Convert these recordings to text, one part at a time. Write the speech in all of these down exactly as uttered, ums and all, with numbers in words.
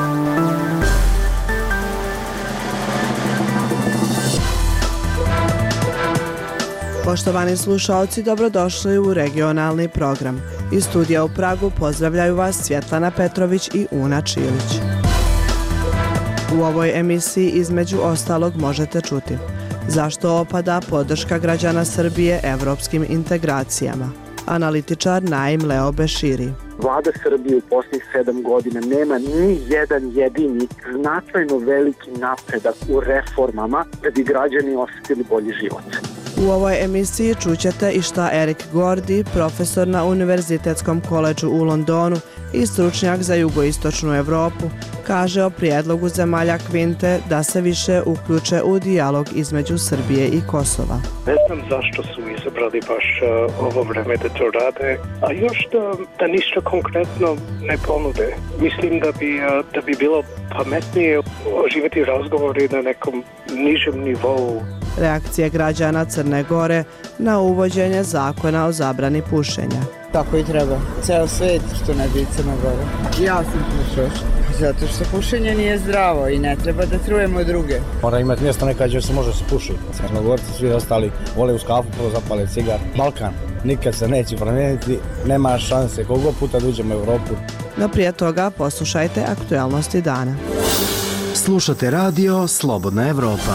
Poštovani slušaoci, dobrodošli u regionalni program. Iz studija u Pragu pozdravljaju vas Svjetlana Petrović i Una Čilić. U ovoj emisiji između ostalog možete čuti: zašto opada podrška građana Srbije evropskim integracijama. Analitičar Naim Leo Beširi. Vlada Srbije u posljednjih sedam godina nema ni jedan jedini značajno veliki napredak u reformama da bi građani osjetili bolji život. U ovoj emisiji čućete i šta Erik Gordy, profesor na Univerzitetskom koledžu u Londonu i stručnjak za jugoistočnu Evropu, kaže o prijedlogu zemalja Kvinte da se više uključe u dijalog između Srbije i Kosova. Ne znam zašto su izabrali baš uh, ovo vreme da to rade, a još da, da ništa konkretno ne ponude. Mislim da bi, uh, da bi bilo pametnije oživjeti razgovori na nekom nižem nivou. Reakcije građana Crne Gore na uvođenje zakona o zabrani pušenja. Tako i treba. Ceo svet što ne bi Crna Gora. Ja sam pušač. Zato što pušenje nije zdravo i ne treba da trujemo druge. Mora imati mjesto neka gdje se može se puši. Crnogorci svi ostali vole uz kafu, prvo zapale cigar. Balkan nikad se neće promijeniti, nema šanse koliko puta da uđemo u Evropu. No prije toga poslušajte aktualnosti dana. Slušate radio Slobodna Evropa.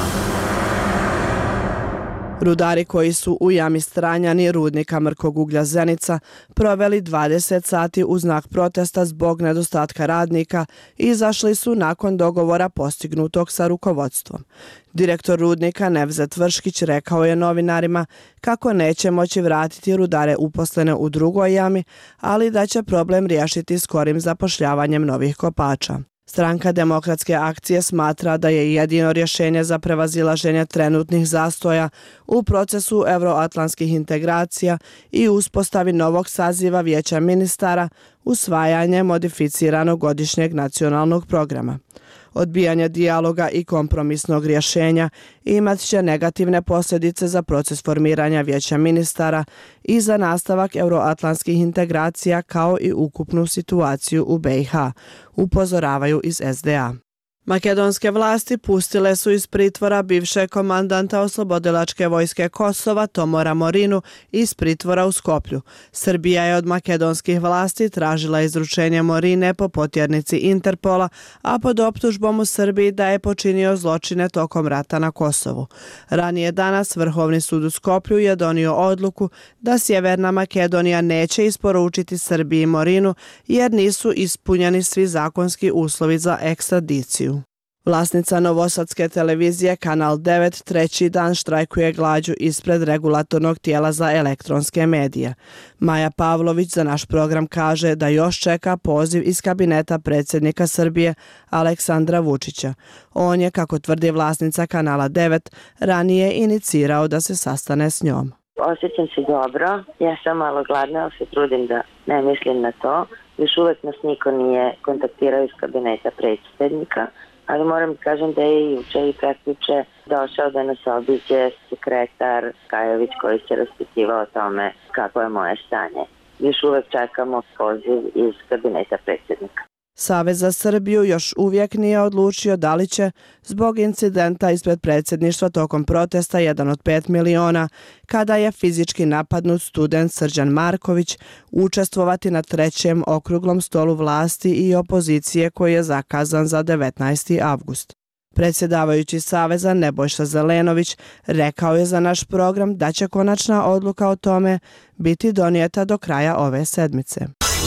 Rudari koji su u jami Stranjani rudnika mrkog uglja Zenica proveli dvadeset sati u znak protesta zbog nedostatka radnika i izašli su nakon dogovora postignutog sa rukovodstvom. Direktor rudnika Nevzet Vrškić rekao je novinarima kako neće moći vratiti rudare uposlene u drugoj jami, ali da će problem riješiti skorim zapošljavanjem novih kopača. Stranka Demokratske akcije smatra da je jedino rješenje za prevazilaženje trenutnih zastoja u procesu euroatlantskih integracija i uspostavi novog saziva Vijeća ministara usvajanje modificiranog godišnjeg nacionalnog programa. Odbijanje dijaloga i kompromisnog rješenja imat će negativne posljedice za proces formiranja Vijeća ministara i za nastavak euroatlantskih integracija kao i ukupnu situaciju u be i ha, upozoravaju iz es de a. Makedonske vlasti pustile su iz pritvora bivšeg komandanta oslobodilačke vojske Kosova Tomora Morinu iz pritvora u Skoplju. Srbija je od makedonskih vlasti tražila izručenje Morine po potjernici Interpola, a pod optužbom u Srbiji da je počinio zločine tokom rata na Kosovu. Ranije danas Vrhovni sud u Skoplju je donio odluku da Sjeverna Makedonija neće isporučiti Srbiji Morinu jer nisu ispunjeni svi zakonski uslovi za ekstradiciju. Vlasnica novosadske televizije Kanal devet treći dan štrajkuje glađu ispred regulatornog tijela za elektronske medije. Maja Pavlović za naš program kaže da još čeka poziv iz kabineta predsjednika Srbije Aleksandra Vučića. On je, kako tvrdi vlasnica Kanala devet, ranije inicirao da se sastane s njom. Osjećam se dobro, ja sam malo gladna, ali se trudim da ne mislim na to. Još uvek nas niko nije kontaktirao iz kabineta predsjednika, ali moram kažem da je i juče i prekjuče došao da nas obiđe sekretar Kajović koji se raspitivao o tome kako je moje stanje. Još uvek čekamo poziv iz kabineta predsjednika. Savez za Srbiju još uvijek nije odlučio da li će, zbog incidenta ispred predsjedništva tokom protesta jedan od pet miliona, kada je fizički napadnut student Srđan Marković, učestvovati na trećem okruglom stolu vlasti i opozicije koji je zakazan za devetnaesti avgust. Predsjedavajući Saveza Nebojša Zelenović rekao je za naš program da će konačna odluka o tome biti donijeta do kraja ove sedmice.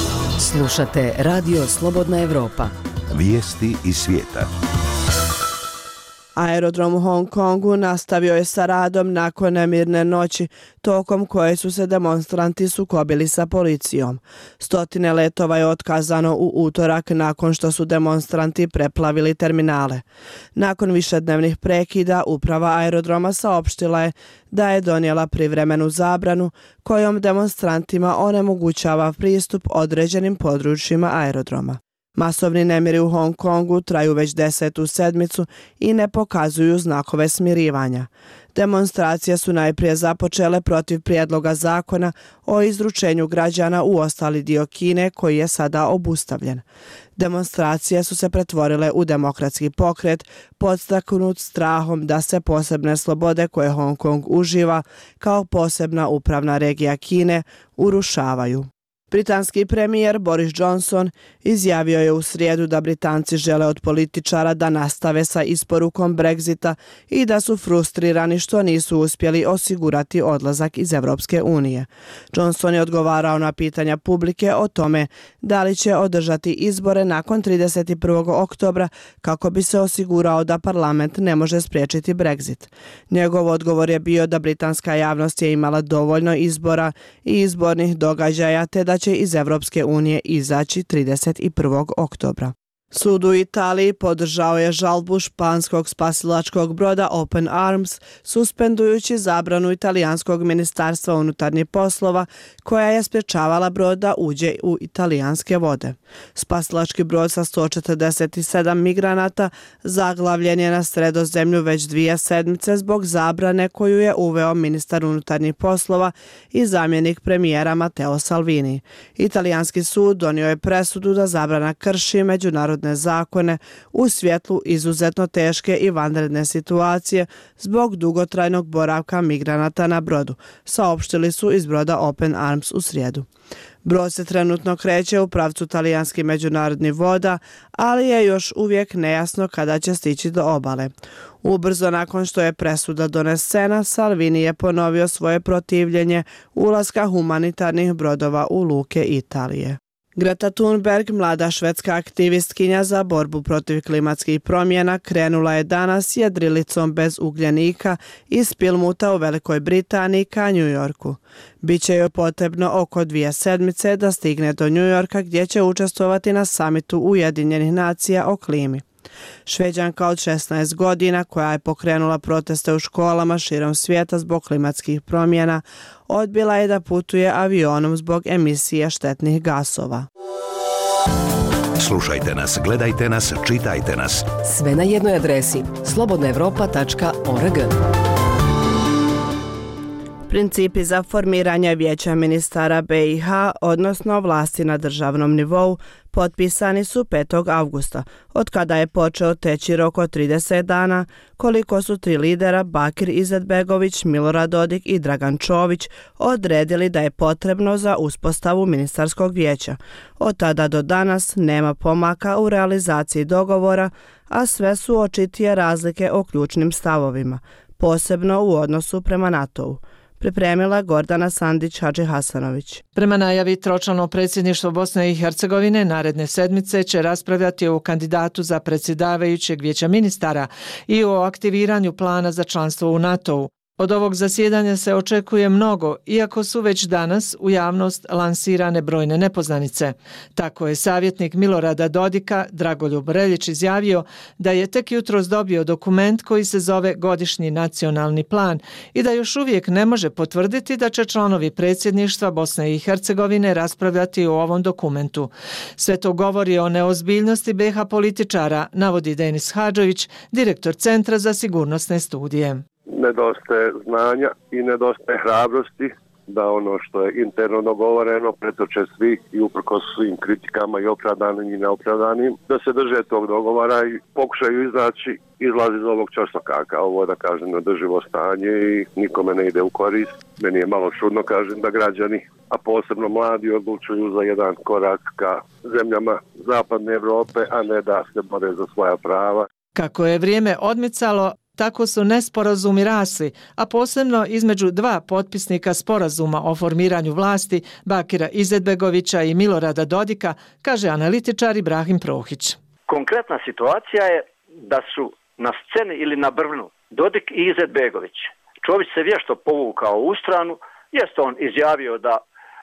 Slušate Radio Slobodna Evropa. Vijesti iz svijeta. Aerodrom u Hong Kongu nastavio je sa radom nakon nemirne noći, tokom koje su se demonstranti sukobili sa policijom. Stotine letova je otkazano u utorak nakon što su demonstranti preplavili terminale. Nakon višednevnih prekida, uprava aerodroma saopštila je da je donijela privremenu zabranu kojom demonstrantima onemogućava pristup određenim područjima aerodroma. Masovni nemiri u Hong Kongu traju već desetu sedmicu i ne pokazuju znakove smirivanja. Demonstracije su najprije započele protiv prijedloga zakona o izručenju građana u ostali dio Kine koji je sada obustavljen. Demonstracije su se pretvorile u demokratski pokret, podstaknut strahom da se posebne slobode koje Hong Kong uživa kao posebna upravna regija Kine urušavaju. Britanski premijer Boris Johnson izjavio je u srijedu da Britanci žele od političara da nastave sa isporukom Brexita i da su frustrirani što nisu uspjeli osigurati odlazak iz Europske unije. Johnson je odgovarao na pitanja publike o tome da li će održati izbore nakon trideset prvog oktobra kako bi se osigurao da parlament ne može spriječiti Brexit. Njegov odgovor je bio da britanska javnost je imala dovoljno izbora i izbornih događaja te da će iz Europske unije izaći trideset prvog oktobra. Sud u Italiji podržao je žalbu španskog spasilačkog broda Open Arms, suspendujući zabranu italijanskog ministarstva unutarnjih poslova koja je sprječavala brod da uđe u italijanske vode. Spasilački brod sa sto četrdeset sedam migranata zaglavljen je na Sredozemlju već dvije sedmice zbog zabrane koju je uveo ministar unutarnjih poslova i zamjenik premijera Matteo Salvini. Italijanski sud donio je presudu da zabrana krši međunarodne zakone u svjetlu izuzetno teške i vanredne situacije zbog dugotrajnog boravka migranata na brodu, saopštili su iz broda Open Arms u srijedu. Brod se trenutno kreće u pravcu talijanskih međunarodnih voda, ali je još uvijek nejasno kada će stići do obale. Ubrzo nakon što je presuda donesena, Salvini je ponovio svoje protivljenje ulaska humanitarnih brodova u luke Italije. Greta Thunberg, mlada švedska aktivistkinja za borbu protiv klimatskih promjena, krenula je danas jedrilicom bez ugljenika iz Pilmuta u Velikoj Britaniji ka New Yorku. Biće joj potrebno oko dvije sedmice da stigne do New Yorka gdje će učestvovati na samitu Ujedinjenih nacija o klimi. Šveđanka od šesnaest godina koja je pokrenula proteste u školama širom svijeta zbog klimatskih promjena, odbila je da putuje avionom zbog emisije štetnih gasova. Slušajte nas, gledajte nas, čitajte nas. Sve na jednoj adresi slobodna evropa tačka org. Principi za formiranje vijeća ministara B i H, odnosno vlasti na državnom nivou, potpisani su petog avgusta, od kada je počeo teći rok od trideset dana, koliko su tri lidera Bakir Izetbegović, Milorad Dodik i Dragan Čović odredili da je potrebno za uspostavu ministarskog vijeća. Od tada do danas nema pomaka u realizaciji dogovora, a sve su očitije razlike o ključnim stavovima, posebno u odnosu prema NATO-u. Pripremila Gordana Sandić-Hadži Hasanović. Prema najavi tročlano predsjedništvo Bosne i Hercegovine naredne sedmice će raspravljati o kandidatu za predsjedavajućeg vijeća ministara i o aktiviranju plana za članstvo u NATO-u. Od ovog zasjedanja se očekuje mnogo, iako su već danas u javnost lansirane brojne nepoznanice. Tako je savjetnik Milorada Dodika, Dragoljub Reljić, izjavio da je tek jutros dobio dokument koji se zove Godišnji nacionalni plan i da još uvijek ne može potvrditi da će članovi predsjedništva Bosne i Hercegovine raspravljati o ovom dokumentu. Sve to govori o neozbiljnosti B iH političara, navodi Denis Hadžović, direktor Centra za sigurnosne studije. Nedostaje znanja i nedostaje hrabrosti da ono što je interno dogovoreno pretoče svih i uprkos svim kritikama i opravdanim i neopravdanim, da se drže tog dogovora i pokušaju izaći izlazi iz ovog čorsokaka. Ovo je, da kažem, neodrživo stanje i nikome ne ide u korist. Meni je malo čudno, kažem, da građani, a posebno mladi, odlučuju za jedan korak ka zemljama zapadne Evrope, a ne da se bore za svoja prava. Kako je vrijeme odmicalo, tako su nesporazumi rasli, a posebno između dva potpisnika sporazuma o formiranju vlasti, Bakira Izetbegovića i Milorada Dodika, kaže analitičar Ibrahim Prohić. Konkretna situacija je da su na sceni ili na brvnu Dodik i Izetbegović. Čović se vješto povukao u stranu, jest on izjavio da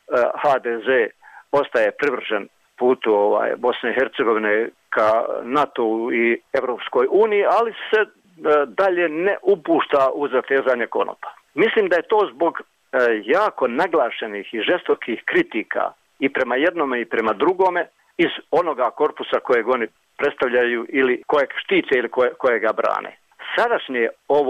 H D Z ostaje privržen putu ovaj, Bosne i Hercegovine ka NATO i Evropskoj uniji, ali se dalje ne upušta u zatezanje konopa. Mislim da je to zbog e, jako naglašenih i žestokih kritika i prema jednome i prema drugome iz onoga korpusa kojeg oni predstavljaju ili kojeg štice ili koje, kojega brane. Sadašnje ovo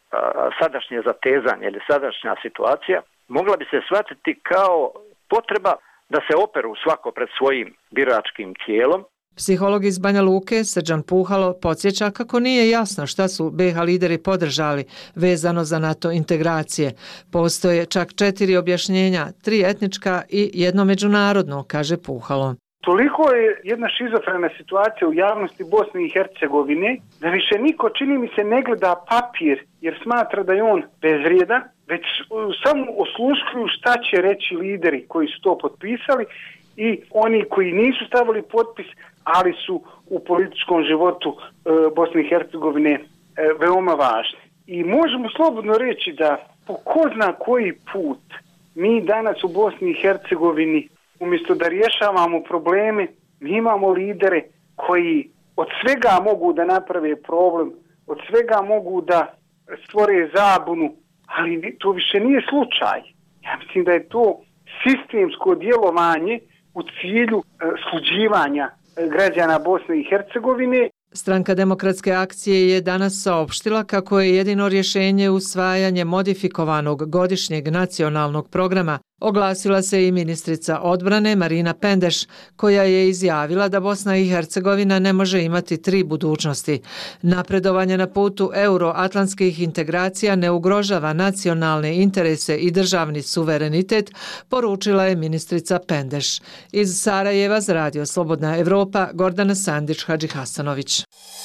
sadašnje zatezanje ili sadašnja situacija mogla bi se shvatiti kao potreba da se operu svako pred svojim biračkim tijelom. Psiholog iz Banja Luke, Srđan Puhalo, podsjeća kako nije jasno šta su B iH lideri podržali vezano za NATO integracije. Postoje čak četiri objašnjenja, tri etnička i jedno međunarodno, kaže Puhalo. Toliko je jedna šizofrena situacija u javnosti Bosne i Hercegovine da više niko, čini mi se, ne gleda papir jer smatra da je on bezvrijedan, već samo osluškuju šta će reći lideri koji su to potpisali i oni koji nisu stavili potpis, ali su u političkom životu e, Bosne i Hercegovine e, veoma važni. I možemo slobodno reći da po ko zna koji put mi danas u Bosni i Hercegovini umjesto da rješavamo probleme, mi imamo lidere koji od svega mogu da naprave problem, od svega mogu da stvore zabunu, ali to više nije slučaj. Ja mislim da je to sistemsko djelovanje u cilju sluđivanja građana Bosne i Hercegovine. Stranka demokratske akcije je danas saopštila kako je jedino rješenje usvajanje modifikovanog godišnjeg nacionalnog programa. Oglasila se i ministrica odbrane Marina Pendeš, koja je izjavila da Bosna i Hercegovina ne može imati tri budućnosti. Napredovanje na putu euroatlantskih integracija ne ugrožava nacionalne interese i državni suverenitet, poručila je ministrica Pendeš. Iz Sarajeva za Radio Slobodna Evropa, Gordana Sandić-Hadžihasanović.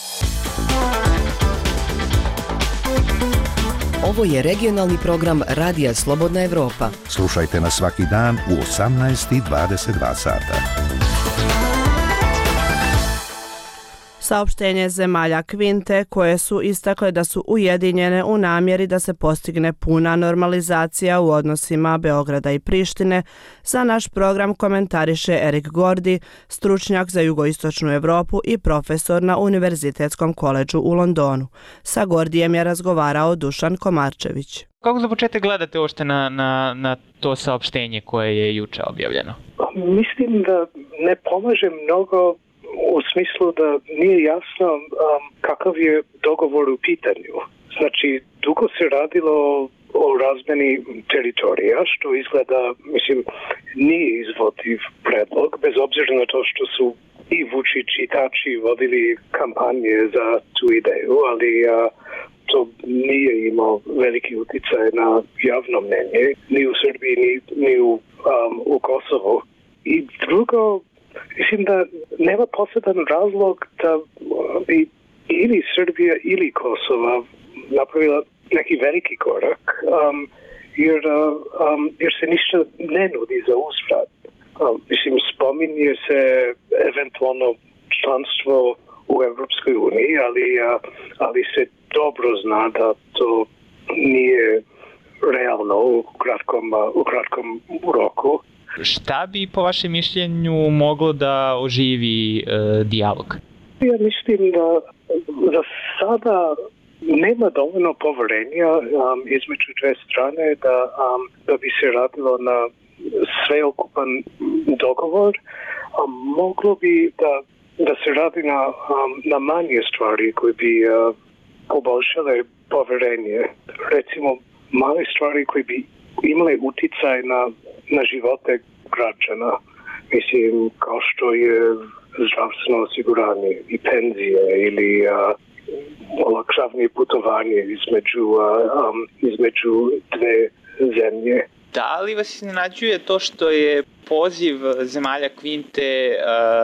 Ovo je regionalni program Radija Slobodna Evropa. Slušajte nas svaki dan u osamnaest i dvadeset dva sata. Saopštenje zemalja Kvinte koje su istakle da su ujedinjene u namjeri da se postigne puna normalizacija u odnosima Beograda i Prištine, za naš program komentariše Erik Gordi, stručnjak za jugoistočnu Evropu i profesor na Univerzitetskom koledžu u Londonu. Sa Gordijem je razgovarao Dušan Komarčević. Kako za početak gledate uopšte na, na, na to saopštenje koje je juče objavljeno? Mislim da ne pomaže mnogo u smislu da nije jasno um, kakav je dogovor u pitanju. Znači, dugo se radilo o razmeni teritorija, što izgleda, mislim, nije izvodiv predlog, bez obzira na to što su i Vučić i Tači vodili kampanje za tu ideju, ali a, to nije imao veliki uticaj na javno mnenje, ni u Srbiji, ni, ni u, um, u Kosovu. I drugo, mislim da nema poseban razlog da bi ili Srbija ili Kosova napravila neki veliki korak, um, jer, um, jer se ništa ne nudi za uzvrat. Um, mislim, spominje se eventualno članstvo u Evropskoj uniji, ali, uh, ali se dobro zna da to nije realno u kratkom, uh, u kratkom roku. Šta bi po vašem mišljenju moglo da oživi e, dijalog? Ja mislim da za sada nema dovoljno poverenja um, između dve strane da, um, da bi se radilo na sveokupan dogovor. Um, moglo bi da, da se radi na, um, na manje stvari koje bi uh, poboljšale poverenje. Recimo, male stvari koje bi imale uticaj na na živote građana, mislim, kao što je zdravstveno osiguranje i penzije ili a, olakšavanje putovanje između, a, a, između dve zemlje. Da li vas iznenađuje to što je poziv zemalja Kvinte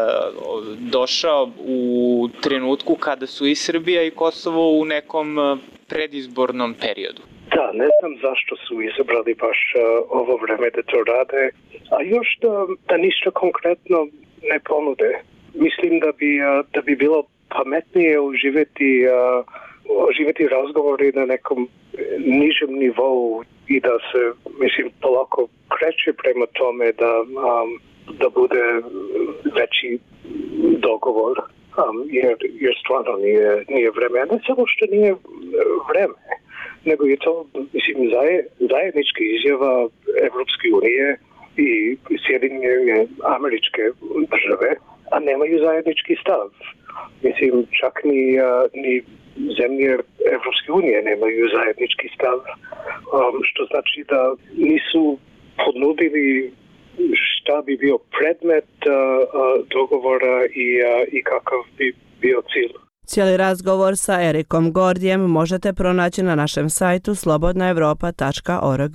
uh, došao u trenutku kada su i Srbija i Kosovo u nekom predizbornom periodu? Da, ne znam zašto su izabrali baš uh, ovo vreme da to rade, a još da, da ništa konkretno ne ponude. Mislim da bi, uh, da bi bilo pametnije uživati, uh, uživati razgovori na nekom nižem nivou i da se, mislim, polako kreće prema tome da, um, da bude veći dogovor, um, jer, jer stvarno nije, nije vreme. Ne samo što nije vreme, nego je to, mislim, zajednička izjava Evropske unije i Sjedinjene Američke države, a nemaju zajednički stav. Mislim, čak ni, ni zemlje Evropske unije nemaju zajednički stav, što znači da nisu ponudili šta bi bio predmet dogovora i, i kakav bi bio cilj. Cijeli razgovor sa Erikom Gordijem možete pronaći na našem sajtu slobodna europa tačka org.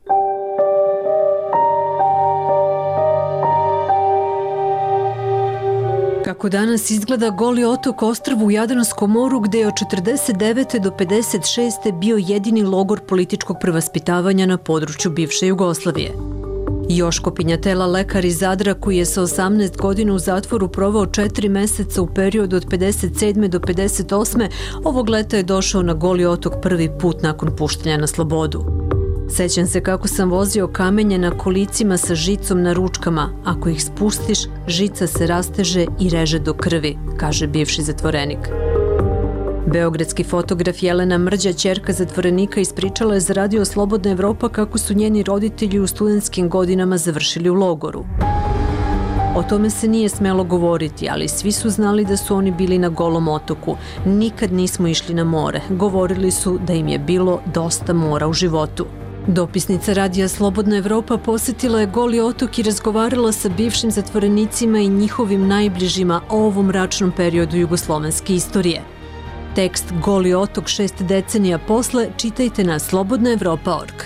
Kako danas izgleda Goli otok ostrvo u Jadranskom moru gdje je od četrdeset devete do pedeset šeste bio jedini logor političkog prevaspitavanja na području bivše Jugoslavije. Joško Pinjatela, lekar iz Zadra koji je sa osamnaest godina u zatvoru provao četiri meseca u periodu od pedeset sedme do pedeset osme ovog leta je došao na Goli otok prvi put nakon puštanja na slobodu. Sećam se kako sam vozio kamenje na kolicima sa žicom na ručkama. Ako ih spustiš, žica se rasteže i reže do krvi, kaže bivši zatvorenik. Beogradski fotograf Jelena Mrđa, ćerka zatvorenika, ispričala je za radio Slobodna Evropa kako su njeni roditelji u studentskim godinama završili u logoru. O tome se nije smelo govoriti, ali svi su znali da su oni bili na Golom otoku. Nikad nismo išli na more. Govorili su da im je bilo dosta mora u životu. Dopisnica radija Slobodna Evropa posjetila je Goli otok i razgovarala sa bivšim zatvorenicima i njihovim najbližima o ovom mračnom periodu jugoslovenske istorije. Tekst Goli otok šest decenija posle čitajte na slobodna evropa tačka org.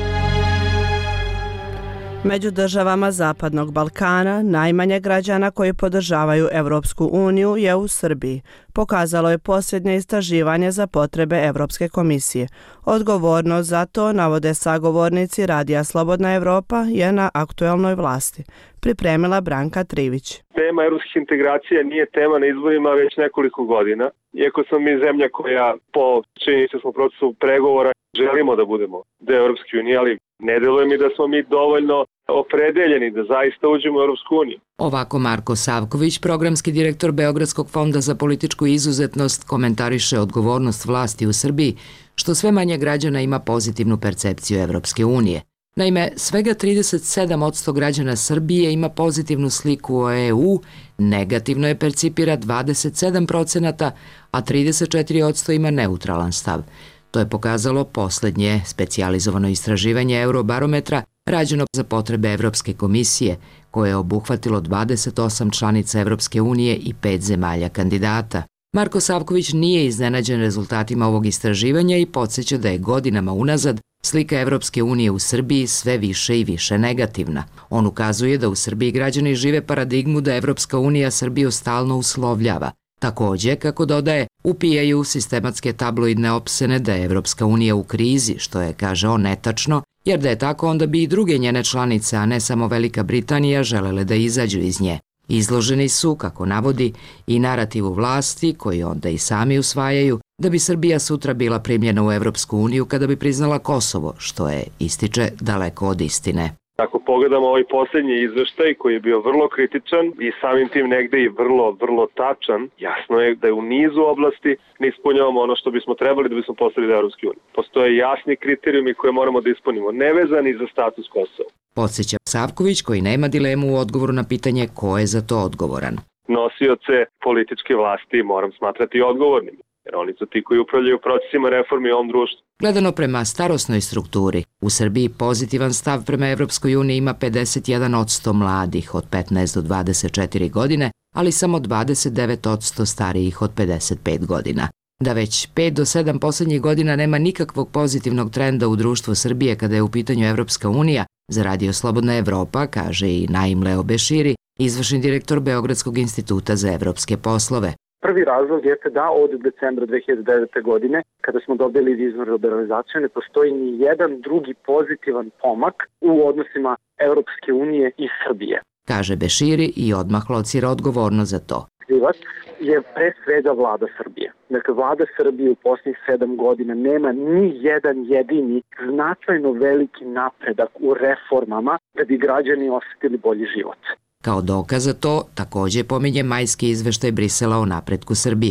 Među državama Zapadnog Balkana najmanje građana koji podržavaju Evropsku uniju je u Srbiji, pokazalo je posljednje istraživanje za potrebe Evropske komisije. Odgovornost za to, navode sagovornici radija Slobodna Evropa, je na aktuelnoj vlasti. Pripremila Branka Trivić. Tema evropskih integracija nije tema na izborima već nekoliko godina. Iako smo mi zemlja koja po činjenici smo procesu pregovora želimo da budemo deo Evropske unije, ali ne deluje mi da smo mi dovoljno opredeljeni da zaista uđemo u Evropsku uniju. Ovako Marko Savković, programski direktor Beogradskog fonda za političku izuzetnost, komentariše odgovornost vlasti u Srbiji, što sve manje građana ima pozitivnu percepciju Evropske unije. Naime, svega trideset sedam posto građana Srbije ima pozitivnu sliku o E U, negativno je percipira dvadeset sedam procenata, a trideset četiri posto ima neutralan stav. To je pokazalo posljednje specijalizovano istraživanje Eurobarometra rađeno za potrebe Evropske komisije, koje je obuhvatilo dvadeset osam članica Evropske unije i pet zemalja kandidata. Marko Savković nije iznenađen rezultatima ovog istraživanja i podsjeća da je godinama unazad slika Evropske unije u Srbiji sve više i više negativna. On ukazuje da u Srbiji građani žive paradigmu da Evropska unija Srbiju stalno uslovljava. Također, kako dodaje, upijaju sistematske tabloidne opsene da je Evropska unija u krizi, što je, kaže on, netačno, jer da je tako onda bi i druge njene članice, a ne samo Velika Britanija, želele da izađu iz nje. Izloženi su, kako navodi, i narativu vlasti, koji onda i sami usvajaju, da bi Srbija sutra bila primljena u Evropsku uniju kada bi priznala Kosovo, što je, ističe, daleko od istine. Ako pogledamo ovaj posljednji izveštaj koji je bio vrlo kritičan i samim tim negde i vrlo, vrlo tačan, jasno je da je u nizu oblasti ne ispunjavamo ono što bismo trebali da bismo postali deo Evropske unije. Postoje jasni kriterijumi koje moramo da ispunimo, nevezani za status Kosova. Podsjeća Savković, koji nema dilemu u odgovoru na pitanje ko je za to odgovoran. Nosioce političke vlasti moram smatrati odgovornim, jer oni su ti koji upravljaju procesima reformi u ovom društvu. Gledano prema starosnoj strukturi, u Srbiji pozitivan stav prema Evropskoj uniji ima pedeset jedan posto mladih od petnaest do dvadeset četiri godine, ali samo dvadeset devet posto starijih od pedeset pet godina. Da već pet do sedam posljednjih godina nema nikakvog pozitivnog trenda u društvu Srbije kada je u pitanju Evropska unija, za radio Slobodna Evropa, kaže i Naim Leo Beširi, izvršni direktor Beogradskog instituta za evropske poslove. Prvi razlog jeste da od decembra dve hiljade devete. godine, kada smo dobili viznu liberalizaciju, ne postoji ni jedan drugi pozitivan pomak u odnosima Evropske unije i Srbije. Kaže Beširi i odmah locira odgovorno za to. Krivac je pre svega vlada Srbije. Dakle, vlada Srbije u posljednjih sedam godina nema ni jedan jedini značajno veliki napredak u reformama da bi građani osjetili bolji život. Kao dokaz za to također pominje majski izveštaj Brisela o napretku Srbije.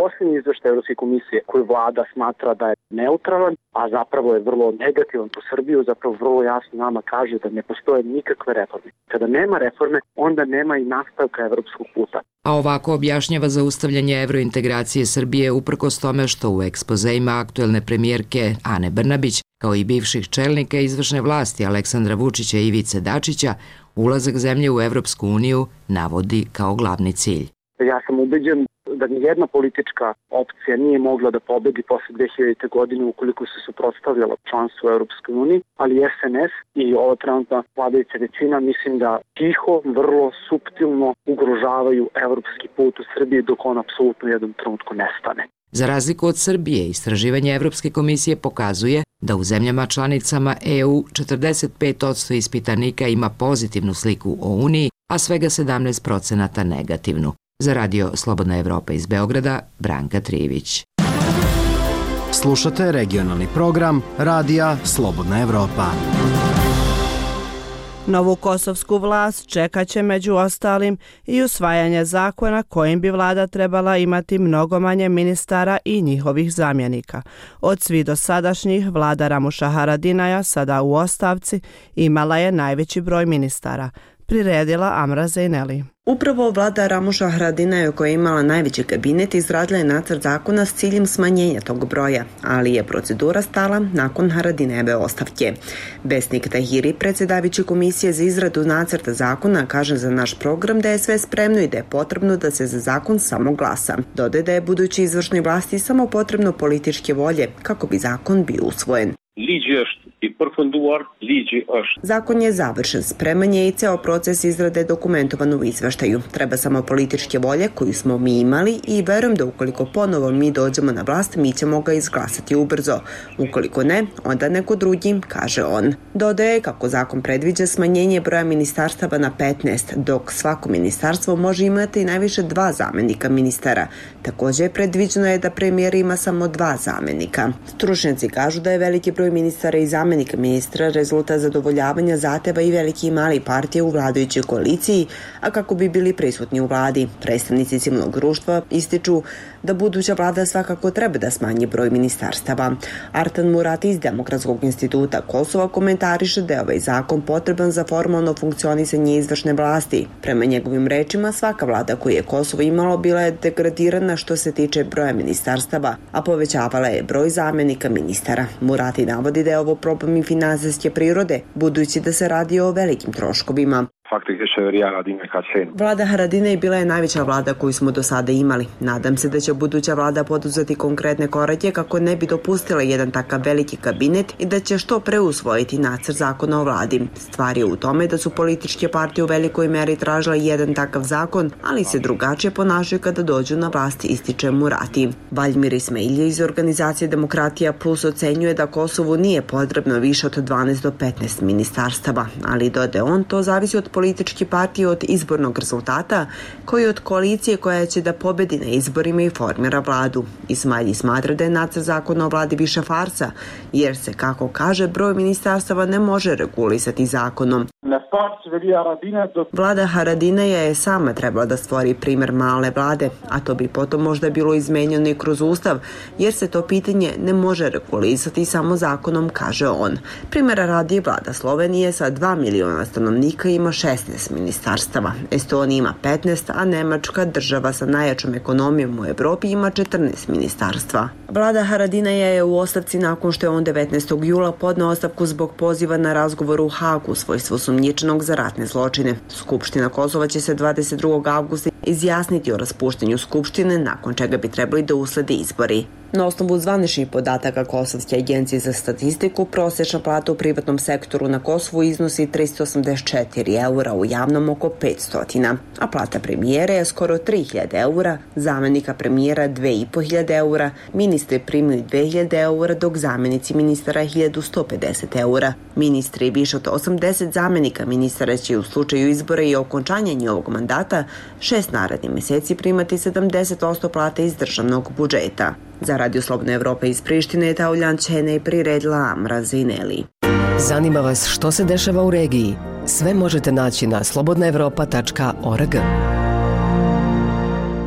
posljednji izveštaj Evropske komisije koju vlada smatra da je neutralan, a zapravo je vrlo negativan po Srbiju, zapravo vrlo jasno nama kaže da ne postoje nikakve reforme. Kada nema reforme, onda nema i nastavka evropskog puta. A ovako objašnjava zaustavljanje evrointegracije Srbije uprkos tome što u ekspozeima aktuelne premijerke Ane Brnabić, kao i bivših čelnika izvršne vlasti Aleksandra Vučića i Ivice Dačića, ulazak zemlje u Evropsku uniju navodi kao glavni cilj. Ja sam ubeđen da nijedna politička opcija nije mogla da pobedi posle dve hiljadite. godine ukoliko se suprotstavljala članstvu u Europskoj uniji, ali S N S i ova trenutna vladajuća većina mislim da tiho, vrlo suptilno ugrožavaju evropski put u Srbiji dok on apsolutno u jednom trenutku nestane. Za razliku od Srbije, istraživanje Evropske komisije pokazuje da u zemljama članicama E U četrdeset pet posto ispitanika ima pozitivnu sliku o Uniji, a svega sedamnaest procenata negativnu. Za radio Slobodna Evropa iz Beograda, Branka Trivić. Slušate regionalni program Radija Slobodna Evropa. Novu kosovsku vlast čekat će među ostalim i usvajanje zakona kojim bi vlada trebala imati mnogo manje ministara i njihovih zamjenika. Od svih dosadašnjih, vlada Ramuša Haradinaja, sada u ostavci, imala je najveći broj ministara. Priredila Amra Zejneli. Upravo vlada Ramuša Haradinaja, koja je imala najveći kabinet, izradila je nacrt zakona s ciljem smanjenja tog broja, ali je procedura stala nakon Haradinajeve ostavke. Besnik Tahiri, predsjedavajući komisije za izradu nacrta zakona, kaže za naš program da je sve spremno i da je potrebno da se za zakon samo glasa. Dodaje da je budući izvršnoj vlasti samo potrebno političke volje kako bi zakon bio usvojen. Zakon je završen, spreman je i ceo proces izrade dokumentovan u izveštaju. Treba samo političke volje koju smo mi imali i verujem da ukoliko ponovo mi dođemo na vlast, mi ćemo ga izglasati ubrzo. Ukoliko ne, onda neko drugi, kaže on. Dodaje kako zakon predviđa smanjenje broja ministarstava na petnaest, dok svako ministarstvo može imati najviše dva zamenika ministara. Također predviđeno je da premijer ima samo dva zamenika. Stručnjaci kažu da je veliki broj ministara i zamenika ministra rezultat zadovoljavanja zahteva i veliki i mali partije u vladajućoj koaliciji, a kako bi bili prisutni u vladi. Predstavnici civilnog društva ističu da buduća vlada svakako treba da smanji broj ministarstava. Artan Murati iz Demokratskog instituta Kosova komentariše da je ovaj zakon potreban za formalno funkcionisanje izvršne vlasti. Prema njegovim rečima, svaka vlada koju je Kosovo imalo bila je degradirana što se tiče broja ministarstava, a povećavala je broj zamenika ministara. Murati navodi da je ovo problem i finansijske prirode, budući da se radi o velikim troškovima. Vlada Haradinaj bila je najveća vlada koju smo do sada imali. Nadam se da će buduća vlada poduzeti konkretne korake kako ne bi dopustila jedan takav veliki kabinet i da će što pre usvojiti nacrt zakona o vladi. Stvar je u tome da su političke partije u velikoj meri tražile jedan takav zakon, ali se drugačije ponašaju kada dođu na vlast, ističe Murati. Valjmir Ismailje iz organizacije Demokratija Plus ocenjuje da Kosovu nije potrebno više od dvanaest do petnaest ministarstava, ali dodaje on, to zavisi od političke partije od izbornog rezultata, koji od koalicije koja će da pobedi na izborima i formira vladu. Ismailji smatra da je nacrt zakona o vladi više farsa, jer se, kako kaže, broj ministarstava ne može regulisati zakonom. Vlada Haradinaja je sama trebala da stvori primjer male vlade, a to bi potom možda bilo izmenjeno i kroz ustav, jer se to pitanje ne može regulisati samo zakonom, kaže on. Primjera radi vlada Slovenije sa dva miliona stanovnika ima šesnaest ministarstava. Estonija ima petnaest, a Nemačka, država sa najjačom ekonomijom u Evropi, ima četrnaest ministarstva. Vlada Haradinaja je u ostavci nakon što je on devetnaestog jula podneo ostavku zbog poziva na razgovor u Hagu u svojstvu sumnjičenog za ratne zločine. Skupština Kosova će se dvadeset drugog avgusta izjasniti o raspuštenju Skupštine, nakon čega bi trebali da uslede izbori. Na osnovu zvaničnih podataka Kosovske agencije za statistiku, prosječna plata u privatnom sektoru na Kosovu iznosi tristo osamdeset četiri eura, u javnom oko petsto, a plata premijera je skoro tri hiljade eura, zamenika premijera dve i po hiljade eura, ministri primaju dve hiljade eura, dok zamenici ministara hiljadu sto pedeset eura. Ministri i više od osamdeset zamenika ministara će u slučaju izbora i okončanja njihovog mandata šest narednih meseci primati sedamdeset posto plate iz državnog budžeta. Za Radio Slobodna Evropa iz Prištine je Tauljan Čene priredila Amra Zejneli. Zanima vas što se dešava u regiji? Sve možete naći na slobodna evropa tačka org. U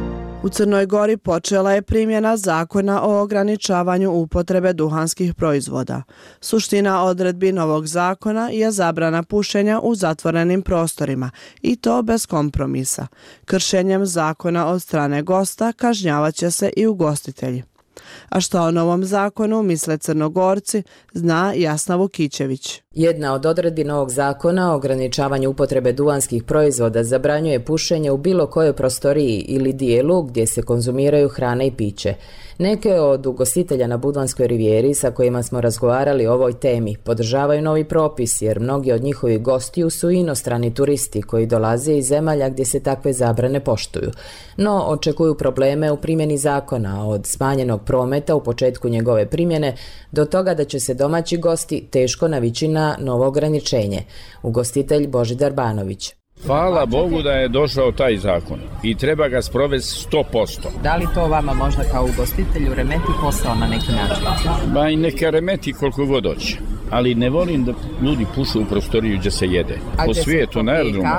U Crnoj Gori počela je primjena zakona o ograničavanju upotrebe duhanskih proizvoda. Suština odredbi novog zakona je zabrana pušenja u zatvorenim prostorima i to bez kompromisa. Kršenjem zakona od strane gosta kažnjavaće se i ugostitelji. A što o novom zakonu misle Crnogorci, zna Jasna Vukićević. Jedna od odredbi novog zakona o ograničavanju upotrebe duvanskih proizvoda zabranjuje pušenje u bilo kojoj prostoriji ili dijelu gdje se konzumiraju hrana i piće. Neke od ugostitelja na Budvanskoj rivijeri sa kojima smo razgovarali o ovoj temi podržavaju novi propis jer mnogi od njihovih gostiju su inostrani turisti koji dolaze iz zemalja gdje se takve zabrane poštuju. No, očekuju probleme u primjeni zakona od smanjenog prometa u početku njegove primjene do toga da će se domaći gosti teško navići na novo ograničenje. Ugostitelj Božidar Banović. Hvala Bogu da je došao taj zakon i treba ga sprovesti sto posto. Da li to vama možda kao ugostitelju remeti posao na neki način? Ba i neka remeti koliko god hoće, ali ne volim da ljudi pušu u prostoriju gdje se jede. Po svijetu, na aerodromu,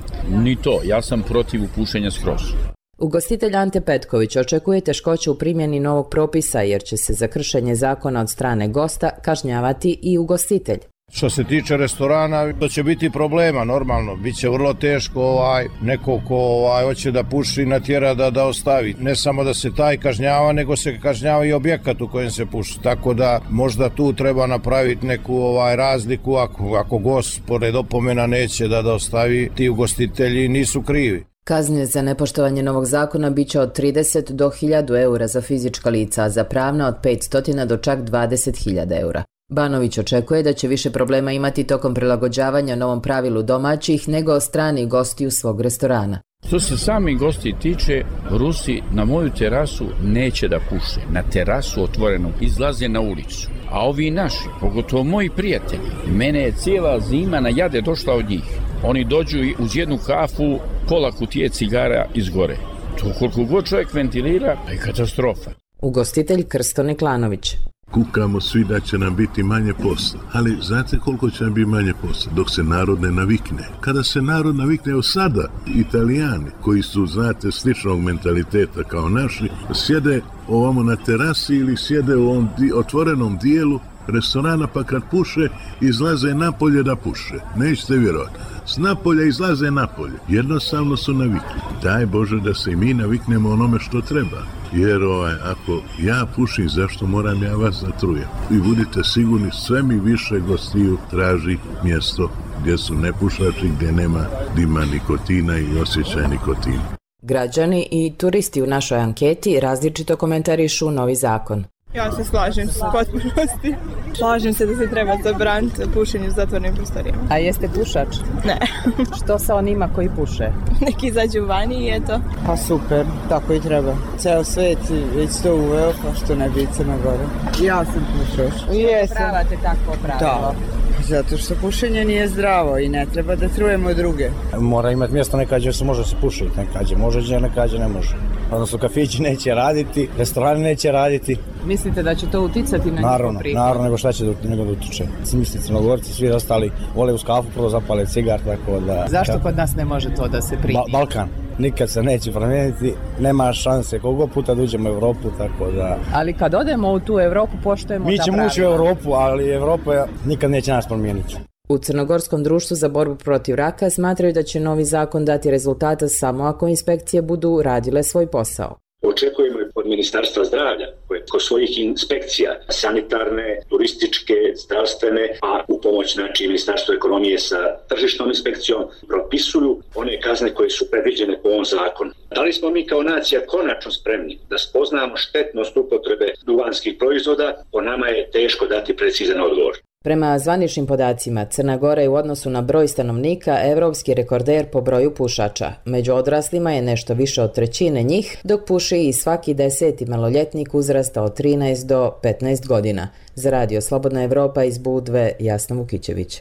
ni to, ja sam protiv pušenja skroz. Ugostitelj Ante Petković očekuje teškoće u primjeni novog propisa jer će se za kršenje zakona od strane gosta kažnjavati i ugostitelj. Što se tiče restorana, to će biti problema, normalno. Biće vrlo teško ovaj, neko ko ovaj, hoće da puši natjera da, da ostavi. Ne samo da se taj kažnjava, nego se kažnjava i objekat u kojem se puši. Tako da možda tu treba napraviti neku ovaj, razliku. Ako, ako gost pored opomena neće da, da ostavi, ti ugostitelji nisu krivi. Kazne za nepoštovanje novog zakona biće od trideset do hiljadu eura za fizička lica, a za pravna od petsto do čak dvadeset hiljada eura. Banović očekuje da će više problema imati tokom prilagođavanja novom pravilu domaćih nego strani gosti u svog restorana. Što se sami gosti tiče, Rusi na moju terasu neće da puše. Na terasu otvorenu izlaze na ulicu. A ovi naši, pogotovo moji prijatelji, mene je cijela zima na jade došla od njih. Oni dođu i uz jednu kafu, pola kutije cigara izgore. To koliko god čovjek ventilira, pa je katastrofa. Ugostitelj Krsto Neklanović. Kukamo svi da će nam biti manje posla, ali znate koliko će nam biti manje posla? Dok se narod ne navikne. Kada se narod navikne, evo sada, Italijani, koji su, znate, sličnog mentaliteta kao naši, sjede ovamo na terasi ili sjede u ovom di, otvorenom dijelu restorana, pa kad puše, izlaze napolje da puše. Nećete vjerovati. S napolja izlaze napolje. Jednostavno su navikli. Daj Bože da se i mi naviknemo onome što treba. Jer ovaj, ako ja pušim, zašto moram ja vas zatrujem? I budite sigurni, sve mi više gostiju traži mjesto gdje su nepušači, gdje nema dima nikotina i osjećaja nikotina. Građani i turisti u našoj anketi različito komentarišu novi zakon. Ja se slažem s potpunosti. Slažem se da se treba zabraniti pušenje u zatvorenim prostorijama. A jeste pušač? Ne. Što sa onima koji puše? Neki izađu vani i eto. Pa super, tako i treba. Ceo svet već to uveo, pa što ne bi Crna Gora. Ja sam pušač. Jesam. Pravate takvo pravilo? Da. Zato što pušenje nije zdravo i ne treba da trujemo druge. Mora imati mjesto nekađe se može se pušiti, nekađe može, nekađe ne može. Odnosno kafići neće raditi, restorani neće raditi. Mislite da će to uticati na naravno, prihod? Naravno, nego šta će nego da utiče. Misli Crnogorci, svi ostali vole uz kafu, prvo zapale cigar, tako da... Zašto kad... kod nas ne može to da se primi? Ba- Balkan. Nikad se neće promijeniti, nema šanse koliko puta da uđemo u Evropu, tako da... Ali kad odemo u tu Evropu, poštujemo Mi ta ćemo pravila. ući u Evropu, ali Evropa nikad neće nas promijeniti. U Crnogorskom društvu za borbu protiv raka smatraju da će novi zakon dati rezultata samo ako inspekcije budu radile svoj posao. Očekujemo od Ministarstva zdravlja, koje kod svojih inspekcija, sanitarne, turističke, zdravstvene, a u pomoć znači Ministarstvo ekonomije sa tržišnom inspekcijom, propisuju one kazne koje su predviđene po ovom zakonu. Da li smo mi kao nacija konačno spremni da spoznamo štetnost upotrebe duvanskih proizvoda, po nama je teško dati precizan odgovor. Prema zvaničnim podacima, Crna Gora je u odnosu na broj stanovnika evropski rekorder po broju pušača. Među odraslima je nešto više od trećine njih, dok puši i svaki deseti maloljetnik uzrasta od trinaest do petnaest godina. Za radio Slobodna Evropa iz Budve, Jasna Vukićević.